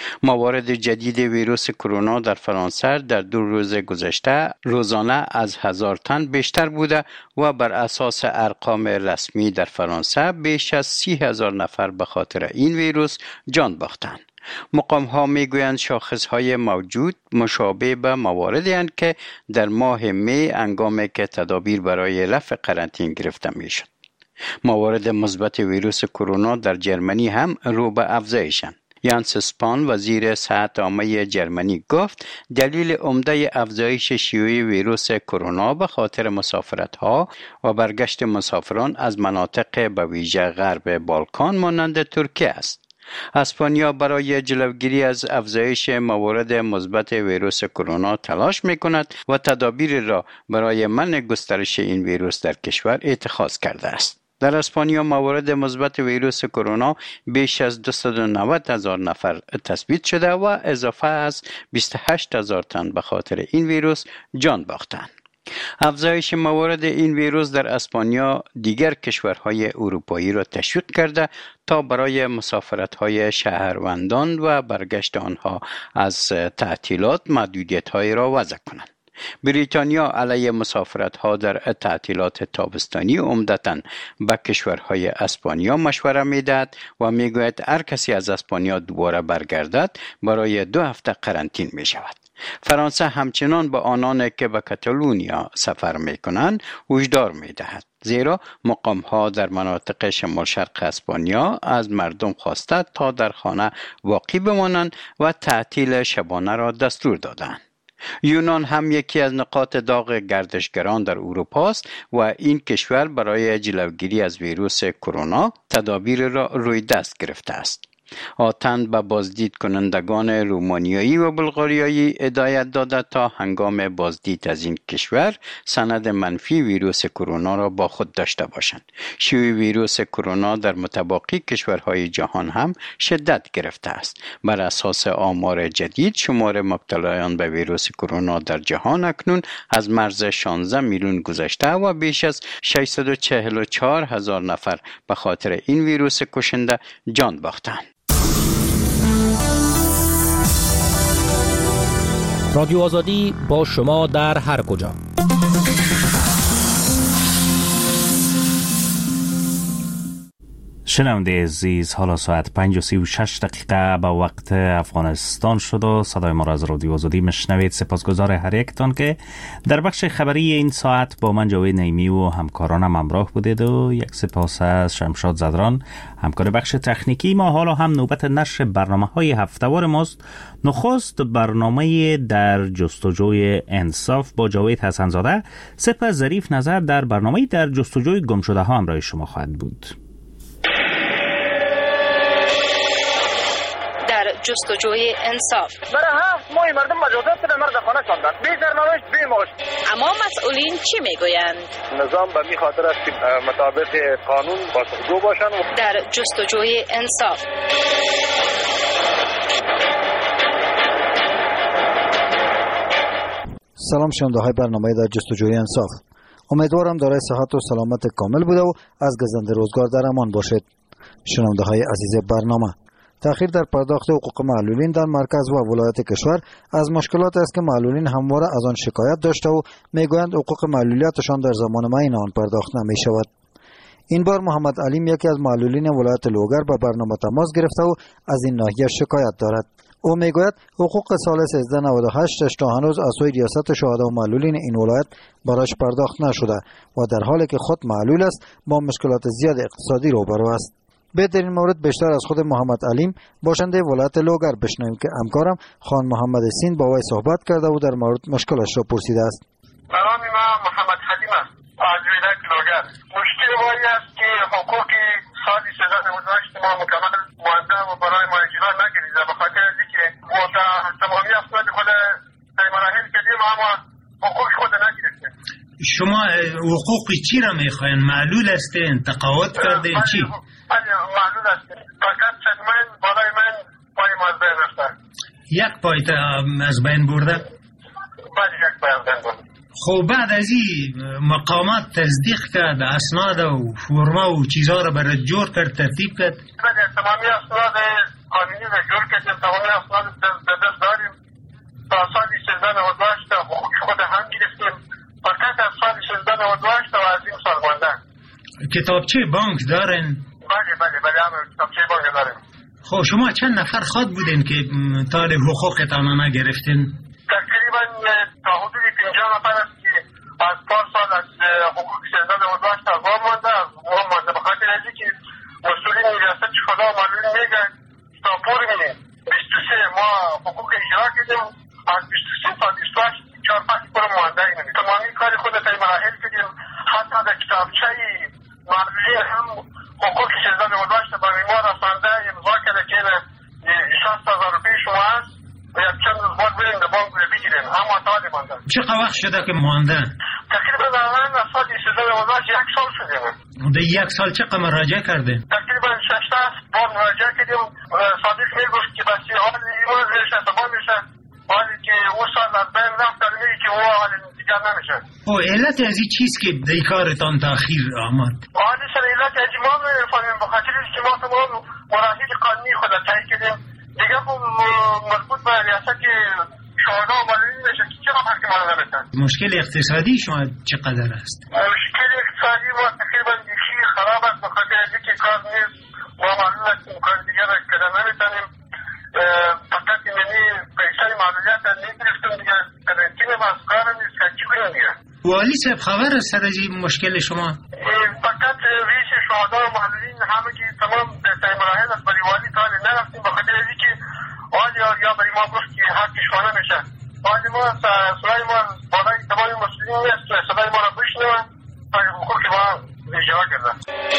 موارد جدید ویروس کرونا در فرانسه در دو روز گذشته روزانه از هزار تن بیشتر بوده و بر اساس ارقام رسمی در فرانسه بیش از سی هزار نفر به خاطر این ویروس جان باختند. مقام ها می گویند شاخص های موجود مشابه به مواردی هستند که در ماه می هنگامی که تدابیر برای رفع قرنطین گرفته می شد. موارد مثبت ویروس کرونا در جرمنی هم رو به افزایشند. یانس اسپان وزیر صحت عامه جرمنی گفت دلیل عمده افزایش شیوع ویروس کرونا به خاطر مسافرت ها و برگشت مسافران از مناطق به ویژه غرب بالکان مانند ترکیه است. اسپانیا برای جلوگیری از افزایش موارد مثبت ویروس کرونا تلاش می‌کند و تدابیر را برای منع گسترش این ویروس در کشور اتخاذ کرده است. در اسپانیا موارد مثبت ویروس کرونا بیش از دویست و نود هزار نفر تثبیت شده و اضافه از بیست و هشت هزار تن به خاطر این ویروس جان باختند. افزایش موارد این ویروس در اسپانیا دیگر کشورهای اروپایی را تشویق کرده تا برای مسافرت‌های شهروندان و برگشت آنها از تعطیلات محدودیت‌های را وضع کنند. بریتانیا علیه مسافرت‌ها در تعطیلات تابستانی عمدتاً به کشورهای اسپانیا مشوره می‌دهد و می‌گوید هر کسی از اسپانیا دوباره برگردد برای دو هفته قرنطینه می‌شود. فرانسه همچنان به آنان که به کاتالونیا سفر می‌کنند هشدار می‌دهد، زیرا مقام‌ها در مناطق شمال شرق اسپانیا از مردم خواسته تا در خانه واقع بمانند و تعطیل شبانه را دستور دادند. یونان هم یکی از نقاط داغ گردشگران در اروپا است و این کشور برای جلوگیری از ویروس کرونا تدابیر را روی دست گرفته است. آتن به بازدید کنندگان رومانیایی و بلغاریایی هدایت داده تا هنگام بازدید از این کشور سند منفی ویروس کرونا را با خود داشته باشند. شیوع ویروس کرونا در متباقی کشورهای جهان هم شدت گرفته است. بر اساس آمار جدید شمار مبتلایان به ویروس کرونا در جهان اکنون از مرز شانزده میلیون گذشته و بیش از ششصد و چهل و چهار هزار نفر به خاطر این ویروس کشنده جان باختند. رادیو آزادی با شما در هر کجا. شنونده عزیز، حالا ساعت پنج و سی و شش دقیقه به وقت افغانستان شد و صدای ما را از رادیو آزادی مشنوید. سپاسگزار هر یکتان که در بخش خبری این ساعت با من جاوید نعیمی و همکارانم همراه بودید و یک سپاس از شمشاد زدران همکار بخش تکنیکی ما. حالا هم نوبت نشر برنامه های هفته‌وار ماست. نخست برنامه در جستجوی انصاف با جاوید حسن‌زاده، سپس ظریف نظر در برنامه در جستجوی گمشده ها همراه شما خواهد بود. جستجوی انصاف. برای هفت ماه مردم مجازات به مرد خانه شدند، بی سرنوشت بی معاش. اما مسئولین چی میگویند؟ نظام به می خاطر است که مطابق قانون پاسخگو باشند. در جستجوی انصاف. سلام شنونده های برنامه در جستجوی انصاف. امیدوارم دارای صحت و سلامت کامل بوده و از گزند روزگار در امان باشید. شنونده های عزیز برنامه، تأخیر در پرداخت حقوق معلولین در مرکز و ولایت کشور از مشکلات است که معلولین همواره از آن شکایت داشته و میگویند حقوق معلولیتشان در زمان معین آن پرداخت نمی شود. این بار محمد علیم یکی از معلولین ولایت لوگر به برنامه تماس گرفته و از این ناحیه شکایت دارد. او میگوید حقوق سال سیزده نود و هشت تا هنوز از سوی ریاست شهدا و معلولین این ولایت برایش پرداخت نشده و در حالی که خود معلول است با مشکلات زیاد اقتصادی روبرو است. به در این مورد بیشتر از خود محمد علیم باشنده ولایت لوگر بشنویم که همکارم خان محمد سین با وی صحبت کرده و در مورد مشکلش را پرسیده است. نام ما محمد حلیم است از ولایت لوگر. مشکل ما است که حقوق سال سیزده نود و هشت ما مکمل مانده و برای ما اجرا نگردیده، به خاطر اینکه ما تمامی افراد خود در مراحل کردیم اما حقوق خود نگرفتیم. شما حقوق چی را میخواین؟ معلول هستین؟ تقاعد کردین؟ چی؟ معلول هستین. فقط من بالای من پای ما از بین رفته. یک پای از بین برده؟ بله یک پای از بین برده. خب بعد از این مقامات تصدیق کرد، اسناد و فرما و چیزها را برای جور کرد، ترتیب کرد؟ بله تمامی اسناد قانونی را جور کردیم، تمامی اسناد در دست داریم. تا سال سیزده نود و هشت حقوق خود هم گرفتیم. فقط از سال سیزده نود و هشت و از این سال مانده. کتابچه بانک دارن؟ بله بله بله همه کتابچه بانک داریم. خب شما چند نفر خواد بودین که تال حقوقتان نگرفتین؟ تقریبا تا حدود پنجاه نفر است که از پار سال از حقوق سیزده نود و هشت از وام مانده از وام مانده به خاطر از اینکه مسئولین ریاست خدا و معلولین میگن تا پور میدیم بیست و سه ما حقوق اجرا کردیم، از بیست و سه تا بیست و هشت چهار پنج پور مانده ایم. تمامی کار خود تا مراحل کردیم، حتی در کتابچه معلولین هم حقوق سیزده نود و هشت برای ما رسانده امضا کرده که چقدر وقت شده که ماندن؟ تقریبا الان از سال سیزده گذشت یک سال شده. در یک سال چقدر مراجعه کردین؟ تقریبا شش تا بار مراجعه کردیم. صادق میگفت که بس حال ایمان میشه تمام میشه. حالی که اون سال از بین رفت میگه که او حال دیگر نمیشه. او علت از این چیز که در کارتان تاخیر آمد؟ حالی سر علت از ما نمیفهمیم بخاطر که ما تمام مراحل قانونی خود طی کردیم. دیگه مربوط به ریاست شهدا و معلولین میشه که چرا حق ما نمیدن. مشکل اقتصادی شما چقدر است؟ مشکل اقتصادی ما تقریبا یکی خراب است بخاطر از اینکه کار نیست. ما معلول است که کار دیگه را کردن نمیتونیم. فقط یعنی پیسه معلولیت را نگرفتیم دیگه قرنطینه و از کار نیست که چی کنیم دیگه. والی صاحب خبر است از این مشکل شما؟ فقط ریش شهدا و معلولین همه که تمام در مراحل است برای والی تا نرفتیم بخاطر از اینکه آلی یا برای ما گفت که حق شما نمیشه. آلی ما صدای ما بالای تمام مسئولین نیست صدای ما را بشنوه تا حقوق که ما اجرا کردن.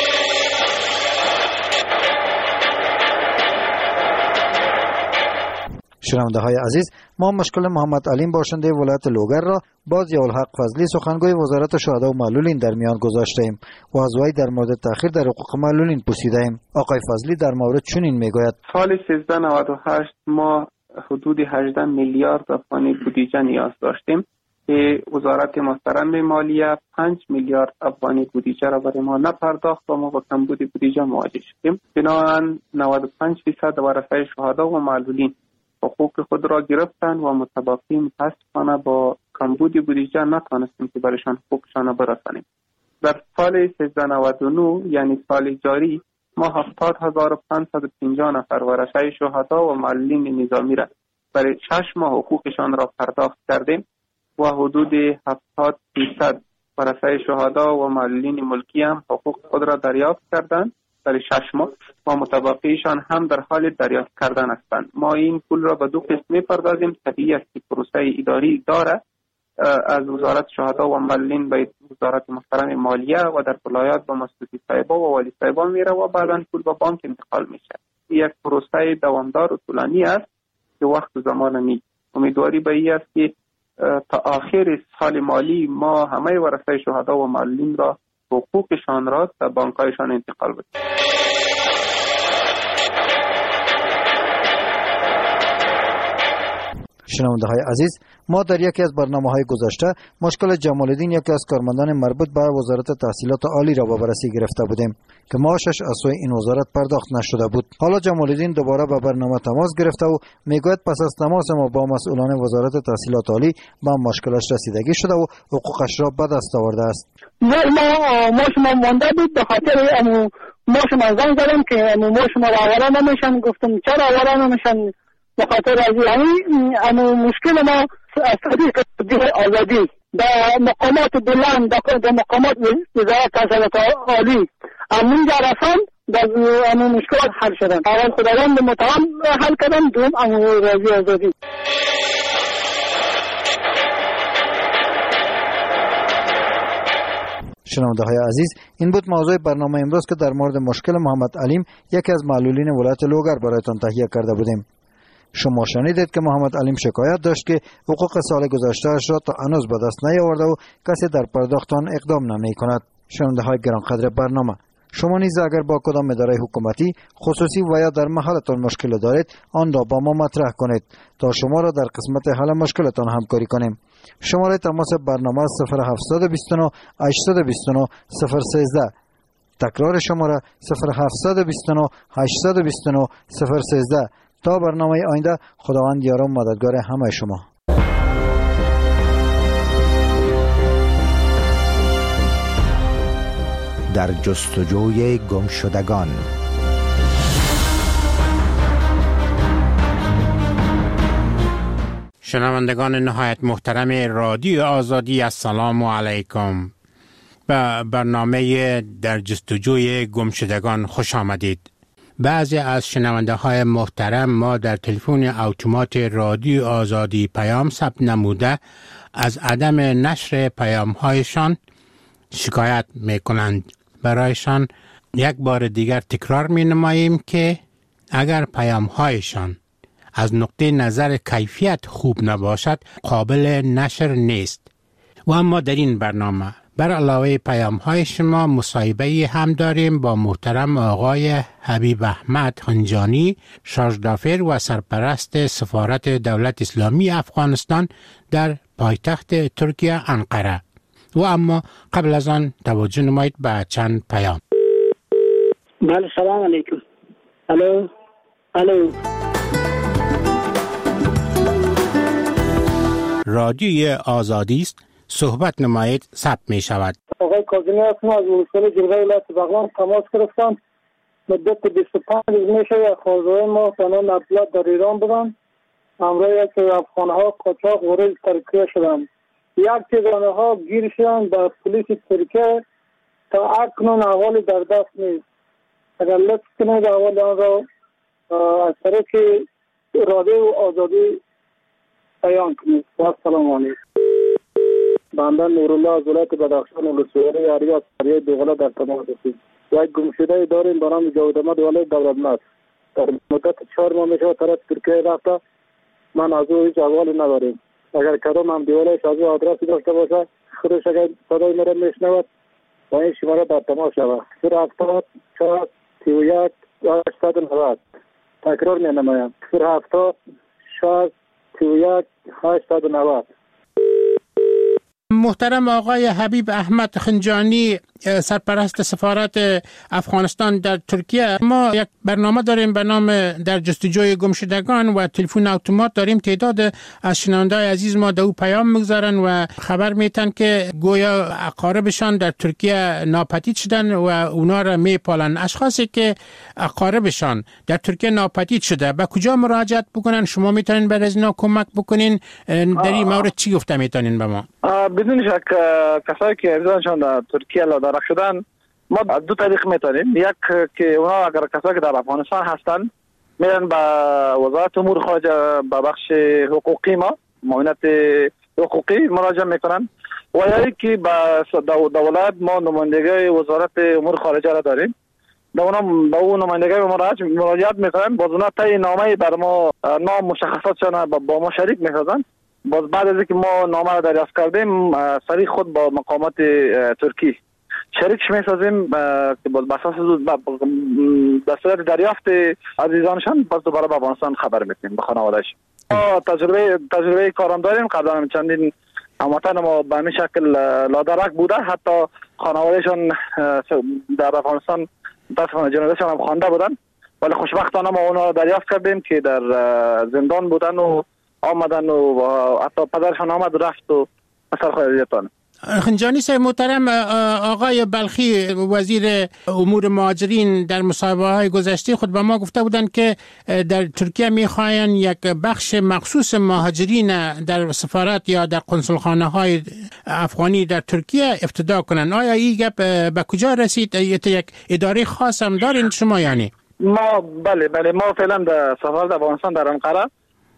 شنونده های عزیز، ما مشکل محمد علیم باشنده ولایت لوگر را با ضیاءالحق فضلی سخنگوی وزارت شهدا و معلولین در میان گذاشتیم و از وی در مورد تأخیر در حقوق معلولین پرسیدیم. آقای فضلی در مورد چنین میگوید: سال سیزده نود و هشت ما حدود هجده میلیارد افغانی بودجه نیاز داشتیم که وزارت محترم مالیه پنج میلیارد افغانی بودجه را برای ما نپرداخت و ما با کمبود بودجه مواجه شدیم. بنابراین نود و پنج درصد ورثه شهدا و معلولین حقوق خود را گرفتند و متبقی متاسفانه با کمبود بودجه نتوانستیم که برایشان حقوقشان را برسانیم. در سال سیزده نود و نه یعنی سال جاری ما هفتاد هزار و پانصد و پنجاه نفر ورثه شهدا و معلولین نظامی را برای شش ماه حقوقشان را پرداخت کردیم و حدود هفتاد درصد ورثه شهدا و معلولین ملکی هم حقوق خود را دریافت کردند برای شش ماه و متبقیشان هم در حال دریافت کردن هستند. ما این پول را به دو قسم می‌پردازیم. طبیعی است که پروسه اداری داره از وزارت شهدا و معلولین به وزارت محترم مالیه و در ولایات به مسئولی صاحبا و والی صاحبا میره و بعداً پول به بانک انتقال میشه. یک پروسه دوامدار و طولانی است که وقت و زمان نیست. امیدواری به این است که تا آخر سال مالی ما همه ورثه شهدا و معلولین را حقوقشان را تا بانک‌هایشان انتقال بدیم. شنونده های عزیز، ما در یکی از برنامه های گذشته مشکل جمال الدین یکی از کارمندان مربوط به وزارت تحصیلات عالی را به بررسی گرفته بودیم که معاشش از سوی این وزارت پرداخت نشده بود. حالا جمال الدین دوباره به برنامه تماس گرفته و میگوید پس از تماس ما با مسئولان وزارت تحصیلات عالی به مشکلش رسیدگی شده و حقوقش را به دست آورده است. ما ما شما مانده بود به خاطر ما شما زنگ زدم که ما شما آواره نمیشن. گفتم چرا آواره نمیشن؟ به خاطر از این اما مشکل ما از طریق آزادی در مقامات بلند در مقامات وزارت تحصیلات عالی امون رسان در اما مشکلات حل شدن. اول خداوند متعال حل کردن، دوم اما راضی آزادی. شنونده های عزیز، این بود موضوع برنامه امروز که در مورد مشکل محمد علیم یکی از معلولین ولایت لوگر برایتان تهیه کرده بودیم. شما شنیدید که محمد علیم شکایت داشت که حقوق سال گذشته‌اش را تا هنوز به دست نیاورده و کسی در پرداخت آن اقدام نمی کند. شنونده های گرانقدر برنامه، شما نیز اگر با کدام اداره حکومتی خصوصی و یا در محلتان مشکل دارید آن را با ما مطرح کنید تا شما را در قسمت حل مشکلتان همکاری کنیم. شماره تماس برنامه صفر هفت دو نه هشت دو نه صفر یک سه. تکرار شماره صفر هفت دو نه هشت دو نه صفر یک سه. تا برنامه آینده، خداوند یار و مددگار همه شما. در جستجوی گمشدگان. شنوندگان نهایت محترم رادیو آزادی، السلام علیکم. به برنامه در جستجوی گمشدگان خوش آمدید. بعضی از شنونده های محترم ما در تلفن اتومات رادیو آزادی پیام ثبت نموده از عدم نشر پیام هایشان شکایت می کنند. برایشان یک بار دیگر تکرار می نماییم که اگر پیام هایشان از نقطه نظر کیفیت خوب نباشد قابل نشر نیست. و اما در این برنامه بر علاوه پیام های شما مصاحبه هم داریم با محترم آقای حبیب احمد خنجانی، شارژدافر و سرپرست سفارت دولت اسلامی افغانستان در پایتخت ترکیه انقره. و اما قبل از آن توجه نمایید به چند پیام. بله سلام علیکم. الو الو رادیوی آزادی است، صحبت نمایید ثبت می شود. آقای کاظمی هستم از ولسوالی جلگه ولایت بغلان تماس گرفتم. مدت بیست و پنج روز میشه یک خانواده ما تنها عبدالله در ایران بودن. همراه یک افغانها قاچاق وارد ترکیه شدند. یک تیزانه ها گیر شدند به پلیس ترکیه. تا اکنون احوال در دست نیست. اگر لطف کنید احوال آن را از طریق رادیو آزادی بیان کنید. السلام علیکم. بنده نورالله از ولایت بدخشان ولسوالی اریاس قریه دوغله در تماس هستیم. یک گمشده داریم به نام جاوید احمد ولی دولتمند. در مدت چهار ماه میشه طرف ترکیه رفته. من از او هیچ احوالی نداریم. اگر کدام هم دیوالش از او آدرسی داشته باشه خودش اگر صدای مرا میشنود با این شماره در تماس شود. صفر هفتاد چهار سی و یک هشتصد و نود. تکرار می نمایم. صفر هفتاد چهار سی و یک هشتصد و نود. محترم آقای حبیب احمد خنجانی، سرپرست سفارت افغانستان در ترکیه، ما یک برنامه داریم به نام در جستجوی گمشدگان و تلفن اتومات داریم. تعداد از شنونده‌های عزیز ما در او پیام میگذارن و خبر میتن که گویا اقاربشان در ترکیه ناپدید شدن و اونا را میپالن. اشخاصی که اقاربشان در ترکیه ناپدید شده به کجا مراجعت بکنن؟ شما میتونین برای اینا کمک بکنین؟ در این مورد چی گفته میتونین به ما؟ بدون شک کسایی که ارزانشان در ترکیه لادرک شدن ما دو طریق میتونیم. یک که اونا اگر کسایی که در افغانستان هستن میرن به وزارت امور خارجه به بخش حقوقی ما معاونت حقوقی مراجعه میکنن و یا که به دولت ما نمایندگی وزارت امور خارجه را داریم. به اونا به اون نمایندگی مراجعت میکنن. باز اونا طی نامه بر ما نام مشخصاتشان با ما شریک میسازن. باز بعد از اینکه ما نامه را دریافت کردیم سریع خود با مقامات ترکی شریکش میسازیم که باز بساس به صورت دریافت عزیزانشان باز دوباره به افغانستان خبر میدیم به خانوادهش. ما تجربه تجربه کارم داریم. قبلا چندین هموطن ما به همین شکل لادرک بوده، حتی خانوادهشان در افغانستان متاسفانه جنازهشان هم خوانده بودن، ولی خوشبختانه ما اونا دریافت کردیم که در زندان بودن و آمدن و حتی پدرشان آمد رفت و اثر خیلیتان. خنجانی صاحب محترم، آقای بلخی وزیر امور مهاجرین در مصاحبه های گذشته خود به ما گفته بودند که در ترکیه میخواین یک بخش مخصوص مهاجرین در سفارت یا در قنصلخانه های افغانی در ترکیه افتتاح کنن. آیا این گپ به کجا رسید؟ یک اداره خاص هم دارین شما یعنی؟ ما بله بله ما فعلا در سفارت افغانستان در انقره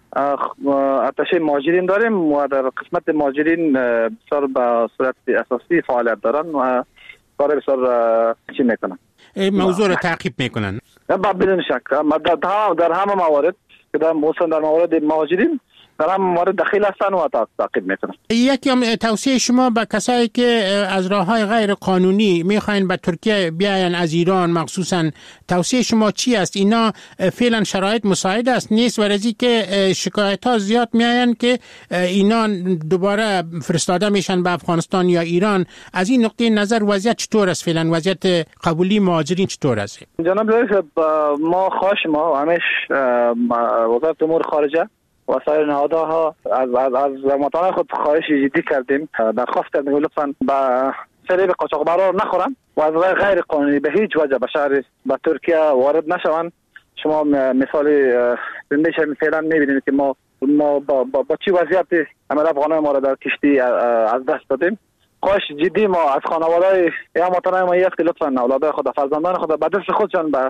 اتشه مهاجرین داریم و در قسمت مهاجرین بسیار به صورت اساسی فعالیت دارن و کار بسیار چی میکنن، موضوع رو تعقیب میکنن. بدون شک در همه موارد که در موسم در موارد مهاجرین در هم مورد دخیل هستن و تعقیب میکنن. یکی توصیه شما به کسایی که از راههای غیر قانونی میخواین به ترکیه بیاین از ایران مخصوصا، توصیه شما چی است؟ اینا فعلا شرایط مساعد است نیست؟ ورزی که شکایت ها زیاد میاین که اینا دوباره فرستاده میشن به افغانستان یا ایران. از این نقطه نظر وضعیت چطور است فعلا؟ وضعیت قبولی مهاجرین چطور است؟ جناب رئیس، ما خواهش ما همیش وزارت امور خارجه و سایر نهادها از از از مطالعه خود خواهش جدی کردیم، درخواست کردیم که لطفاً به فریب قاچاقبران نخورن و از راه غیر قانونی به هیچ وجه به شهر به ترکیه وارد نشوند. شما مثال زنده شما فعلا می‌بینید که ما ما با, با, با چی وضعیتی عمل افغانان ما را در کشتی از دست دادیم. خواهش جدی ما از خانواده یا مطالعه ما است که لطفاً اولاد خود فرزندان خود به دست خودشان به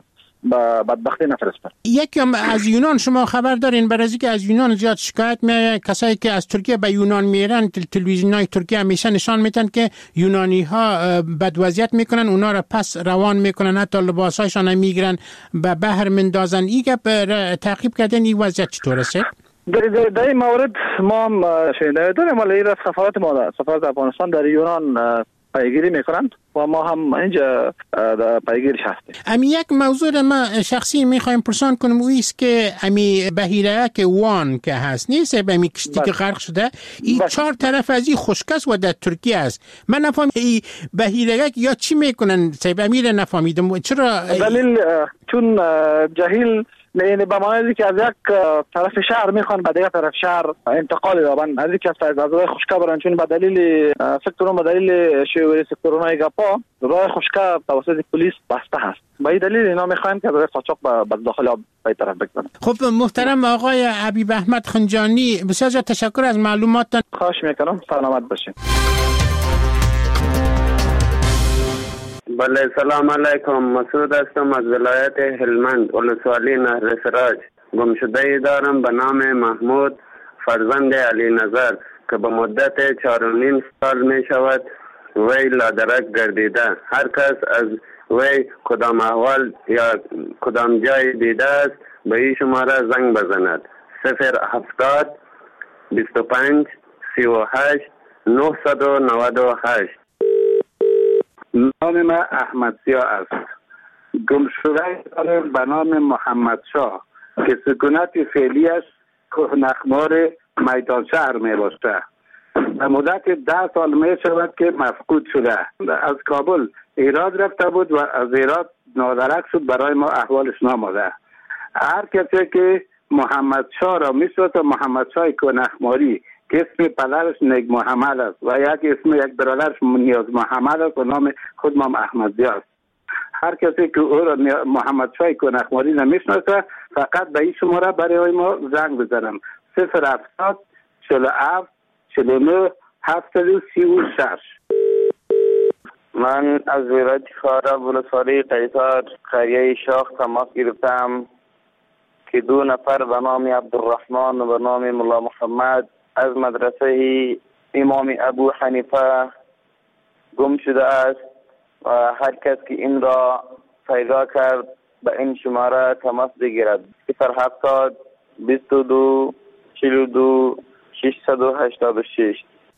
به بدبختی نفرستن. یکی هم از یونان شما خبر دارین؟ برای اینکه از یونان زیاد شکایت میاد، کسایی که از ترکیه به یونان میرن تلویزیونای ترکیه همیشه نشان میدن که یونانی ها بد وضعیت میکنن، اونا را پس روان میکنن، حتی لباسایشان میگیرن به بحر مندازن. این گپ تعقیب کردن این وضعیت چطور است؟ در, در, در این مورد ما هم شنیده داریم، ولی را سفارت ما سفارت افغانستان در یونان پیگیری میکنند و ما هم اینجا پیگیرش هستیم. امی یک موضوع ما شخصی میخوایم پرسان کنم، او است که امی بحیره که وان که هست نیست، امی کشتی که غرق شده، این چهار طرف از این خشک است و در ترکیه است. من نفهم این بحیره یا چی میکنن؟ سیب امیر نفهمیدم چرا. دلیل چون جهیل یعنی به معنی که از یک طرف شهر میخوان به دیگر طرف شهر انتقال یابن، از یک از فضای خشکا برن، چون به دلیل سکتورون به دلیل شیوه سکتورونای گپا راه خشکا توسط پلیس بسته هست. به این دلیل اینا میخوان که راه قاچاق به داخل آب به طرف بگذارن. خب محترم آقای حبیب احمد خنجانی، بسیار تشکر از معلوماتتان. خواهش میکنم، سلامت باشین. بله، سلام علیکم. مسعود هستم از ولایت هلمند، ولسوالی نهر سراج. گمشده دارم به نام محمود فرزند علی نظر که به مدت چهار و نیم سال می شود وی لادرک گردیده. هر کس از وی کدام احوال یا کدام جای دیده است به این شماره زنگ بزند: صفر هفتاد بیست و پنج سی و هشت نهصد و نود و هشت. نام من احمد سیاه است. گمشده دارم به نام محمد شاه که سکونت فعلیش نخمار میدان شهر می باشد. به مدت ده سال می شود که مفقود شده. از کابل ایراد رفته بود و از ایراد نادرک شد، برای ما احوالش ناماده. هر کسی که محمد شاه را می شود، محمد شاه کنخماری که اسم پدرش نگ محمد است و یک اسم یک برادرش نیاز محمد است و نام خود مام احمد زی است. هر کسی که او را محمد شاه کنخماری نمیشناسه فقط به این شماره برای ما زنگ بزنم: صفر هفتاد چهل و هفت چهل و نه هفتاد و سی و شش. من از ولایت خارا ولسوالی قیصر قریه شاخ تماس گرفتم که دو نفر به نام عبدالرحمن و به نام مولا محمد از مدرسه امام ابو حنیفه گم شده است و هر کس که این را پیدا کرد به این شماره تماس بگیرد: صفر هفتاد بیست و دو چهل و دو ششصد و هشتاد و شش.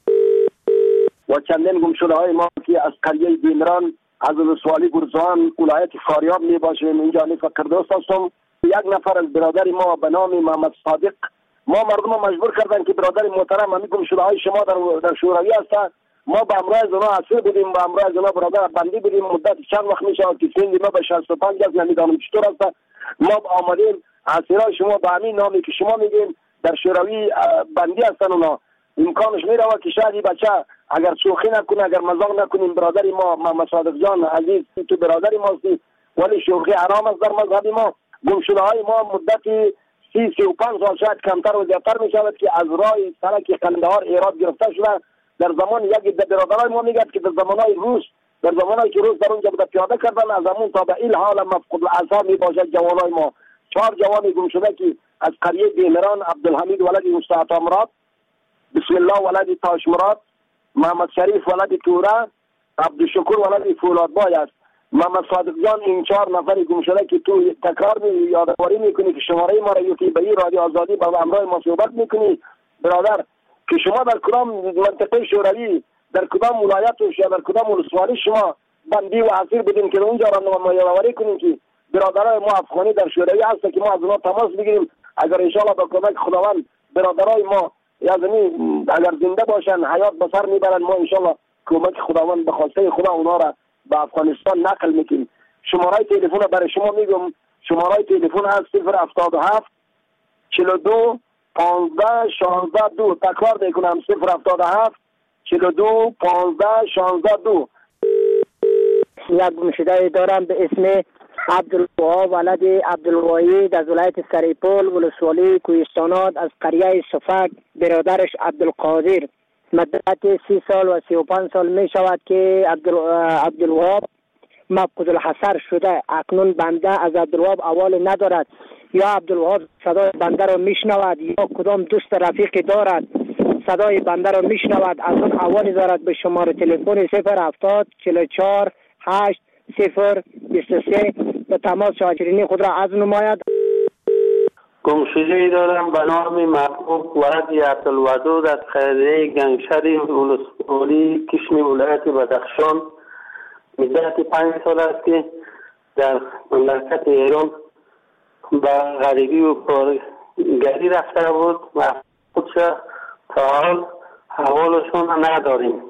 و چندین گم شده های ما که از قریه دیمران از ولسوالی گرزان ولایت فاریاب می باشیم، اینجا فقر دوست هستم. یک نفر از برادر ما به نام محمد صادق، ما مردم مجبور کردن که برادر محترم همی گم شده های شما در در شوروی هستند. ما به امرای از اونا اسیر بودیم، به امرای از اونا برادر بندی بودیم. مدت چند وقت میشه که سن ما به شصت و پنج است، نمیدانم چطور است. ما آمدیم اسیرای شما به همین نامی که شما میگین در شوروی بندی هستن. اونا امکانش میره که شاید این بچه اگر شوخی نکنه، اگر مزاق نکنیم، برادر ما محمد صادق جان عزیز تو برادر ما هستی، ولی شوخی حرام است در مذهب ما. گم شده های ما مدتی سی سی و پنج سال شاید کمتر و زیادتر می شود که از راه سرک قندهار ایراد گرفته شده. در زمان یک برادرای ما میگد که در زمانهای روس، در زمانهایی که روس در اونجا بوده پیاده کردن، از همون تا به این حال مفقود الاعصاب می باشد جوانای ما. چهار جوان گم شده که از قریه دیمران: عبدالحمید ولد مصطفی مراد، بسم الله ولد تاش مراد، محمد شریف ولد توره، عبدالشکور ولد فولادبای است. محمد صادق جان این چهار نفری گم شده که تو تکرار می یادآوری میکنی که شماره ما را یوتی به این رادیو آزادی با همراه ما صحبت میکنی برادر که شما در کدام منطقه شوروی، در کدام ولایت یا در کدام ولسوالی شما بندی و اسیر بودین که اونجا را ما یادآوری کنیم که برادرای ما افغانی در شوروی هست که ما از اونها تماس بگیریم. اگر ان شاءالله با کمک خداوند برادرای ما یعنی اگر زنده باشن حیات به سر میبرن، ما ان شاءالله کمک خداوند به خواسته خدا اونها را به افغانستان نقل میکنیم. شماره تلفن برای شما میگم، شماره تلفن هست صفر هفتاد و هفت چهل و دو پانزده شانزده دو. تکرار میکنم: صفر هفتاد و هفت چهل و دو پانزده شانزده دو. یک گمشده دارم به اسم عبدالوهاب ولد عبدالوحید از ولایت سریپول ولسوالی کوهستانات از قریه صفک. برادرش عبدالقادر. مدت سی سال و سی و پنج سال می شود که عبدالوهاب مفقود الحصر شده. اکنون بنده از عبدالوهاب احوال ندارد، یا عبدالوهاب صدای بنده را میشنود یا کدام دوست رفیقی دارد صدای بنده را میشنود، از اون احوالی دارد به شماره تلفن صفر هفتاد چهل و چهار هشت صفر بیست و سه به تماس شاکرینی خود را عرض نماید. گمشده‌ای دارم به نام محبوب ولد عبدالودود از خیریه گنگشهر ولسوالی کشم ولایت بدخشان. مدت پنج سال است که در مملکت ایران به غریبی و کارگری رفته بود و خودش تا حال حوالشون نداریم.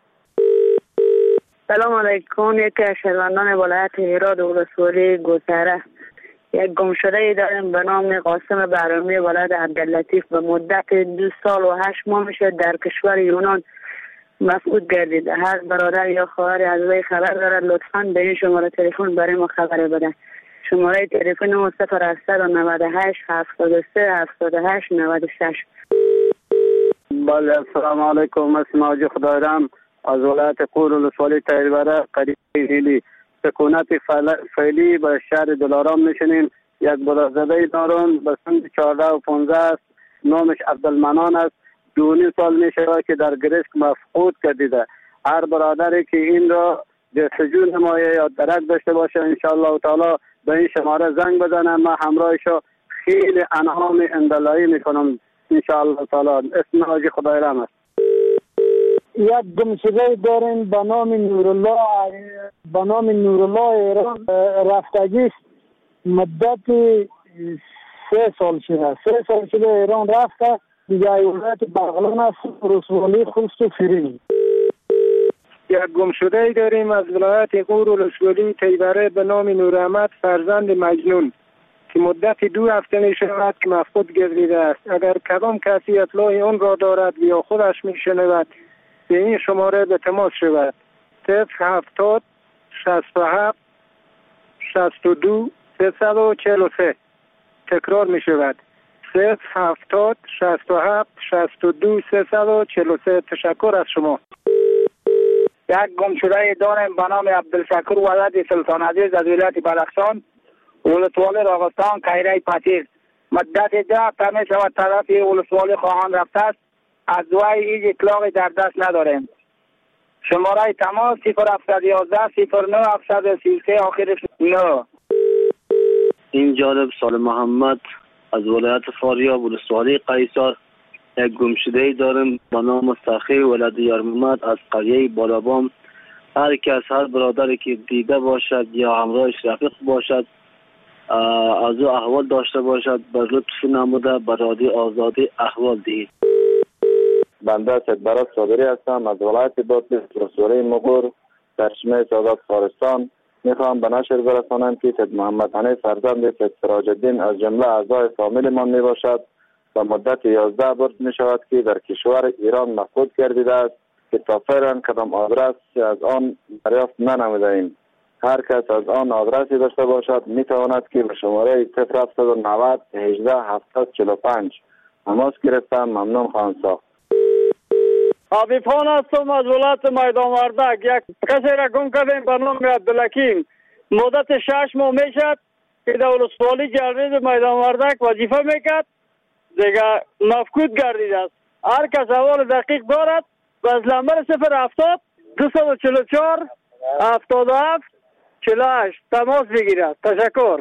سلام علیکم. یکی از شهروندان ولایت هرات ولسوالی گوسره یک گمشده ای داریم به نام قاسم برهمی ولد عبداللطیف. به مدت دو سال و هشت ماه میشه در کشور یونان مفقود گردید. هر برادر یا خواهر از وی خبر دارد لطفاً به این شماره تلفن برای ما خبر بده. شماره تلفن ما صفر هشتصد و نود و هشت هفتاد و سه هفتاد و هشت نود و شش. بله السلام علیکم. اسم حاجی خدایرم از ولایت قور ولسوالی تیربره قریه هیلی. سکونت فعلی به شهر دلارام میشنیم. یک برادرزاده دارم به سن چهارده و پانزده است. نامش عبدالمنان است. دو نیم سال میشه که در گرشک مفقود گردیده. هر برادری که این را جستجو نمایه یا درک داشته باشه انشاءالله تعالی به این شماره زنگ بزنه. ما همراهشو خیلی انعام اندلایی میکنم انشاءالله تعالی. اسم حاجی خدایرم است. یک گمشده داریم به نام نورالله به نام نورالله ایران رفتگی است. مدت سه سال شده سه سال شده ایران رفته. دیگه ایالت بغلان است ولسوالی خوست و فرین. یک گمشده ای داریم از ولایت قور ولسوالی تیبره به نام نوراحمد فرزند مجنون که مدت دو هفته می شود که مفقود گردیده است. اگر کدام کسی اطلاع آن را دارد یا خودش می شنود به این شماره به تماس شود. صفر هفتاد شصت و هفت شصت و دو سیصد و چهل و سه. تکرار می شود. صفر هفتاد شصت و هفت شصت و دو سیصد و چهل و سه. تشکر از شما. یک گمشده داریم به نام عبدالشکور ولد سلطان عزیز از ولایت بدخشان ولسوالی راغستان کیره پتیر. مدت ده هفته می شود طرف ولسوالی خواهان رفته است. از وی هیچ اطلاقی در دست نداریم. شماره تماس صفر هفتصد و یازده صفر نه هفتصد و سی و سه آخرش نه. این جانب سال محمد از ولایت فاریاب ولسوالی قیصر. یک گمشده‌ای داریم به نام سخی ولد یارمحمد از قریه بالابام. هر کس هر برادری که دیده باشد یا همراهش رفیق باشد از او احوال داشته باشد به لطف نموده به رادیو آزادی احوال دهید. بنده سید صادری هستم از ولایت بادغیس ولسوالی مغور سرچشمه سعادت فارستان. میخوام به نشر برسانم که سید محمد حنیف فرزند سید سراج الدین از جمله اعضای فامیل من می باشد. به مدت یازده برد می شود که در کشور ایران مفقود گردیده است که تا فعلا کدام آدرس از آن دریافت ننموده ایم. هر کس از آن آدرسی داشته باشد می تواند که به شماره صفر هفتصد و نود هجده هفتصد چهل و پنج تماس گرفتم. ممنون خواهم ساخت. عبیفان هستم از ولایت میدان وردک. یک کسی را گم کردیم به نام عبدالحکیم. مدت شش ماه میشد که در ولسوالی جلوید میدان وردک وظیفه میکرد. دیگه مفقود گردیده است. هر کس احوال دقیق دارد از نمبر صفر هفتاد دویست و چهل و چهار هفتاد و هفت چهل و هشت تماس بگیرد. تشکر.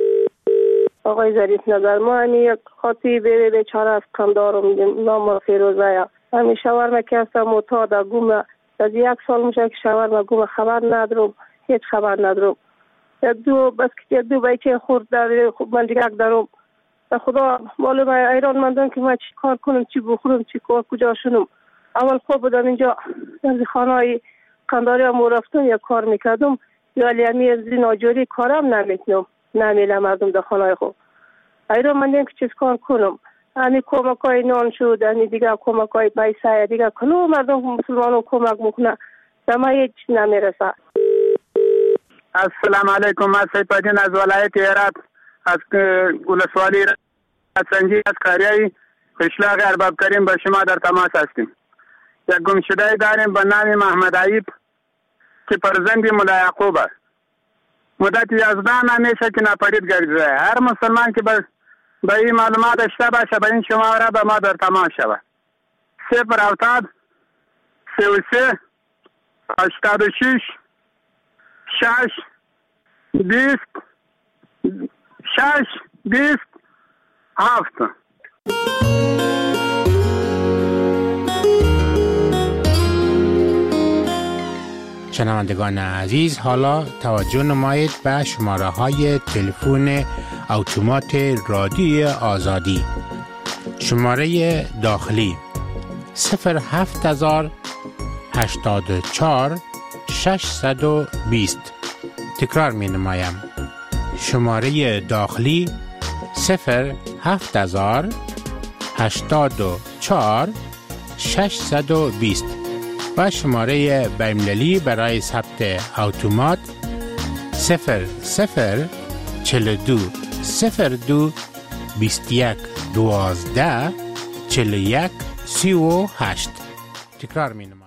آقای ظریف نظر ما همی یک خاطی به بیچاره از کندارم نام فیروزه همی شاورما که هستم معتاد گم از یک سال میشه که شاورما گم خبر ندارم هیچ خبر ندارم. دو بس که دو بچه خورد در من دیگه دارم. خدا معلوم ایران مندم که من چی کار کنم چی بخورم چی کار کجا شنم. اول خوب بودم اینجا در خانه های کنداری هم رفتم یا کار میکردم یا لیمی از ناجوری کارم نمیتونم نمیلم مردم در خانه های خوب. ایران مندم که چیز کار کنم. همی کمک های نان شد همی دیگه کمک های پیسه دیگه کلو مردم مسلمان کمک میکنه دما هیچ نمیرسه. السلام علیکم. من سیدپدین از ولایت هرات از ولسوالی سنجی از قریه قشلاق ارباب کریم با شما در تماس هستیم. یک گمشده داریم به نام محمد عیب که فرزند مولا یعقوب است. مدت یازده ماه میشه که ناپدید گردیده. هر مسلمان که به به این معلومات داشته باشه به این شماره به ما در تماس شود. صفر هفتاد سه و سه هشتاد و شش شش بیست شش بیست هفت. شنوندگان عزیز، حالا توجه نمایید به شماره های تلفن اتومات رادیوی آزادی. شماره داخلی صفر هفت هزار هشتاد و چهار ششصد و بیست. تکرار می نمایم. شماره داخلی صفر هفت هزار هشتاد و چهار ششصد و بیست و شماره بین‌المللی برای ثبت اتومات صفر صفر چهل و دو صفر دو بیست و یک دوازده چهل و یک سی و هشت. تکرار می نمایم.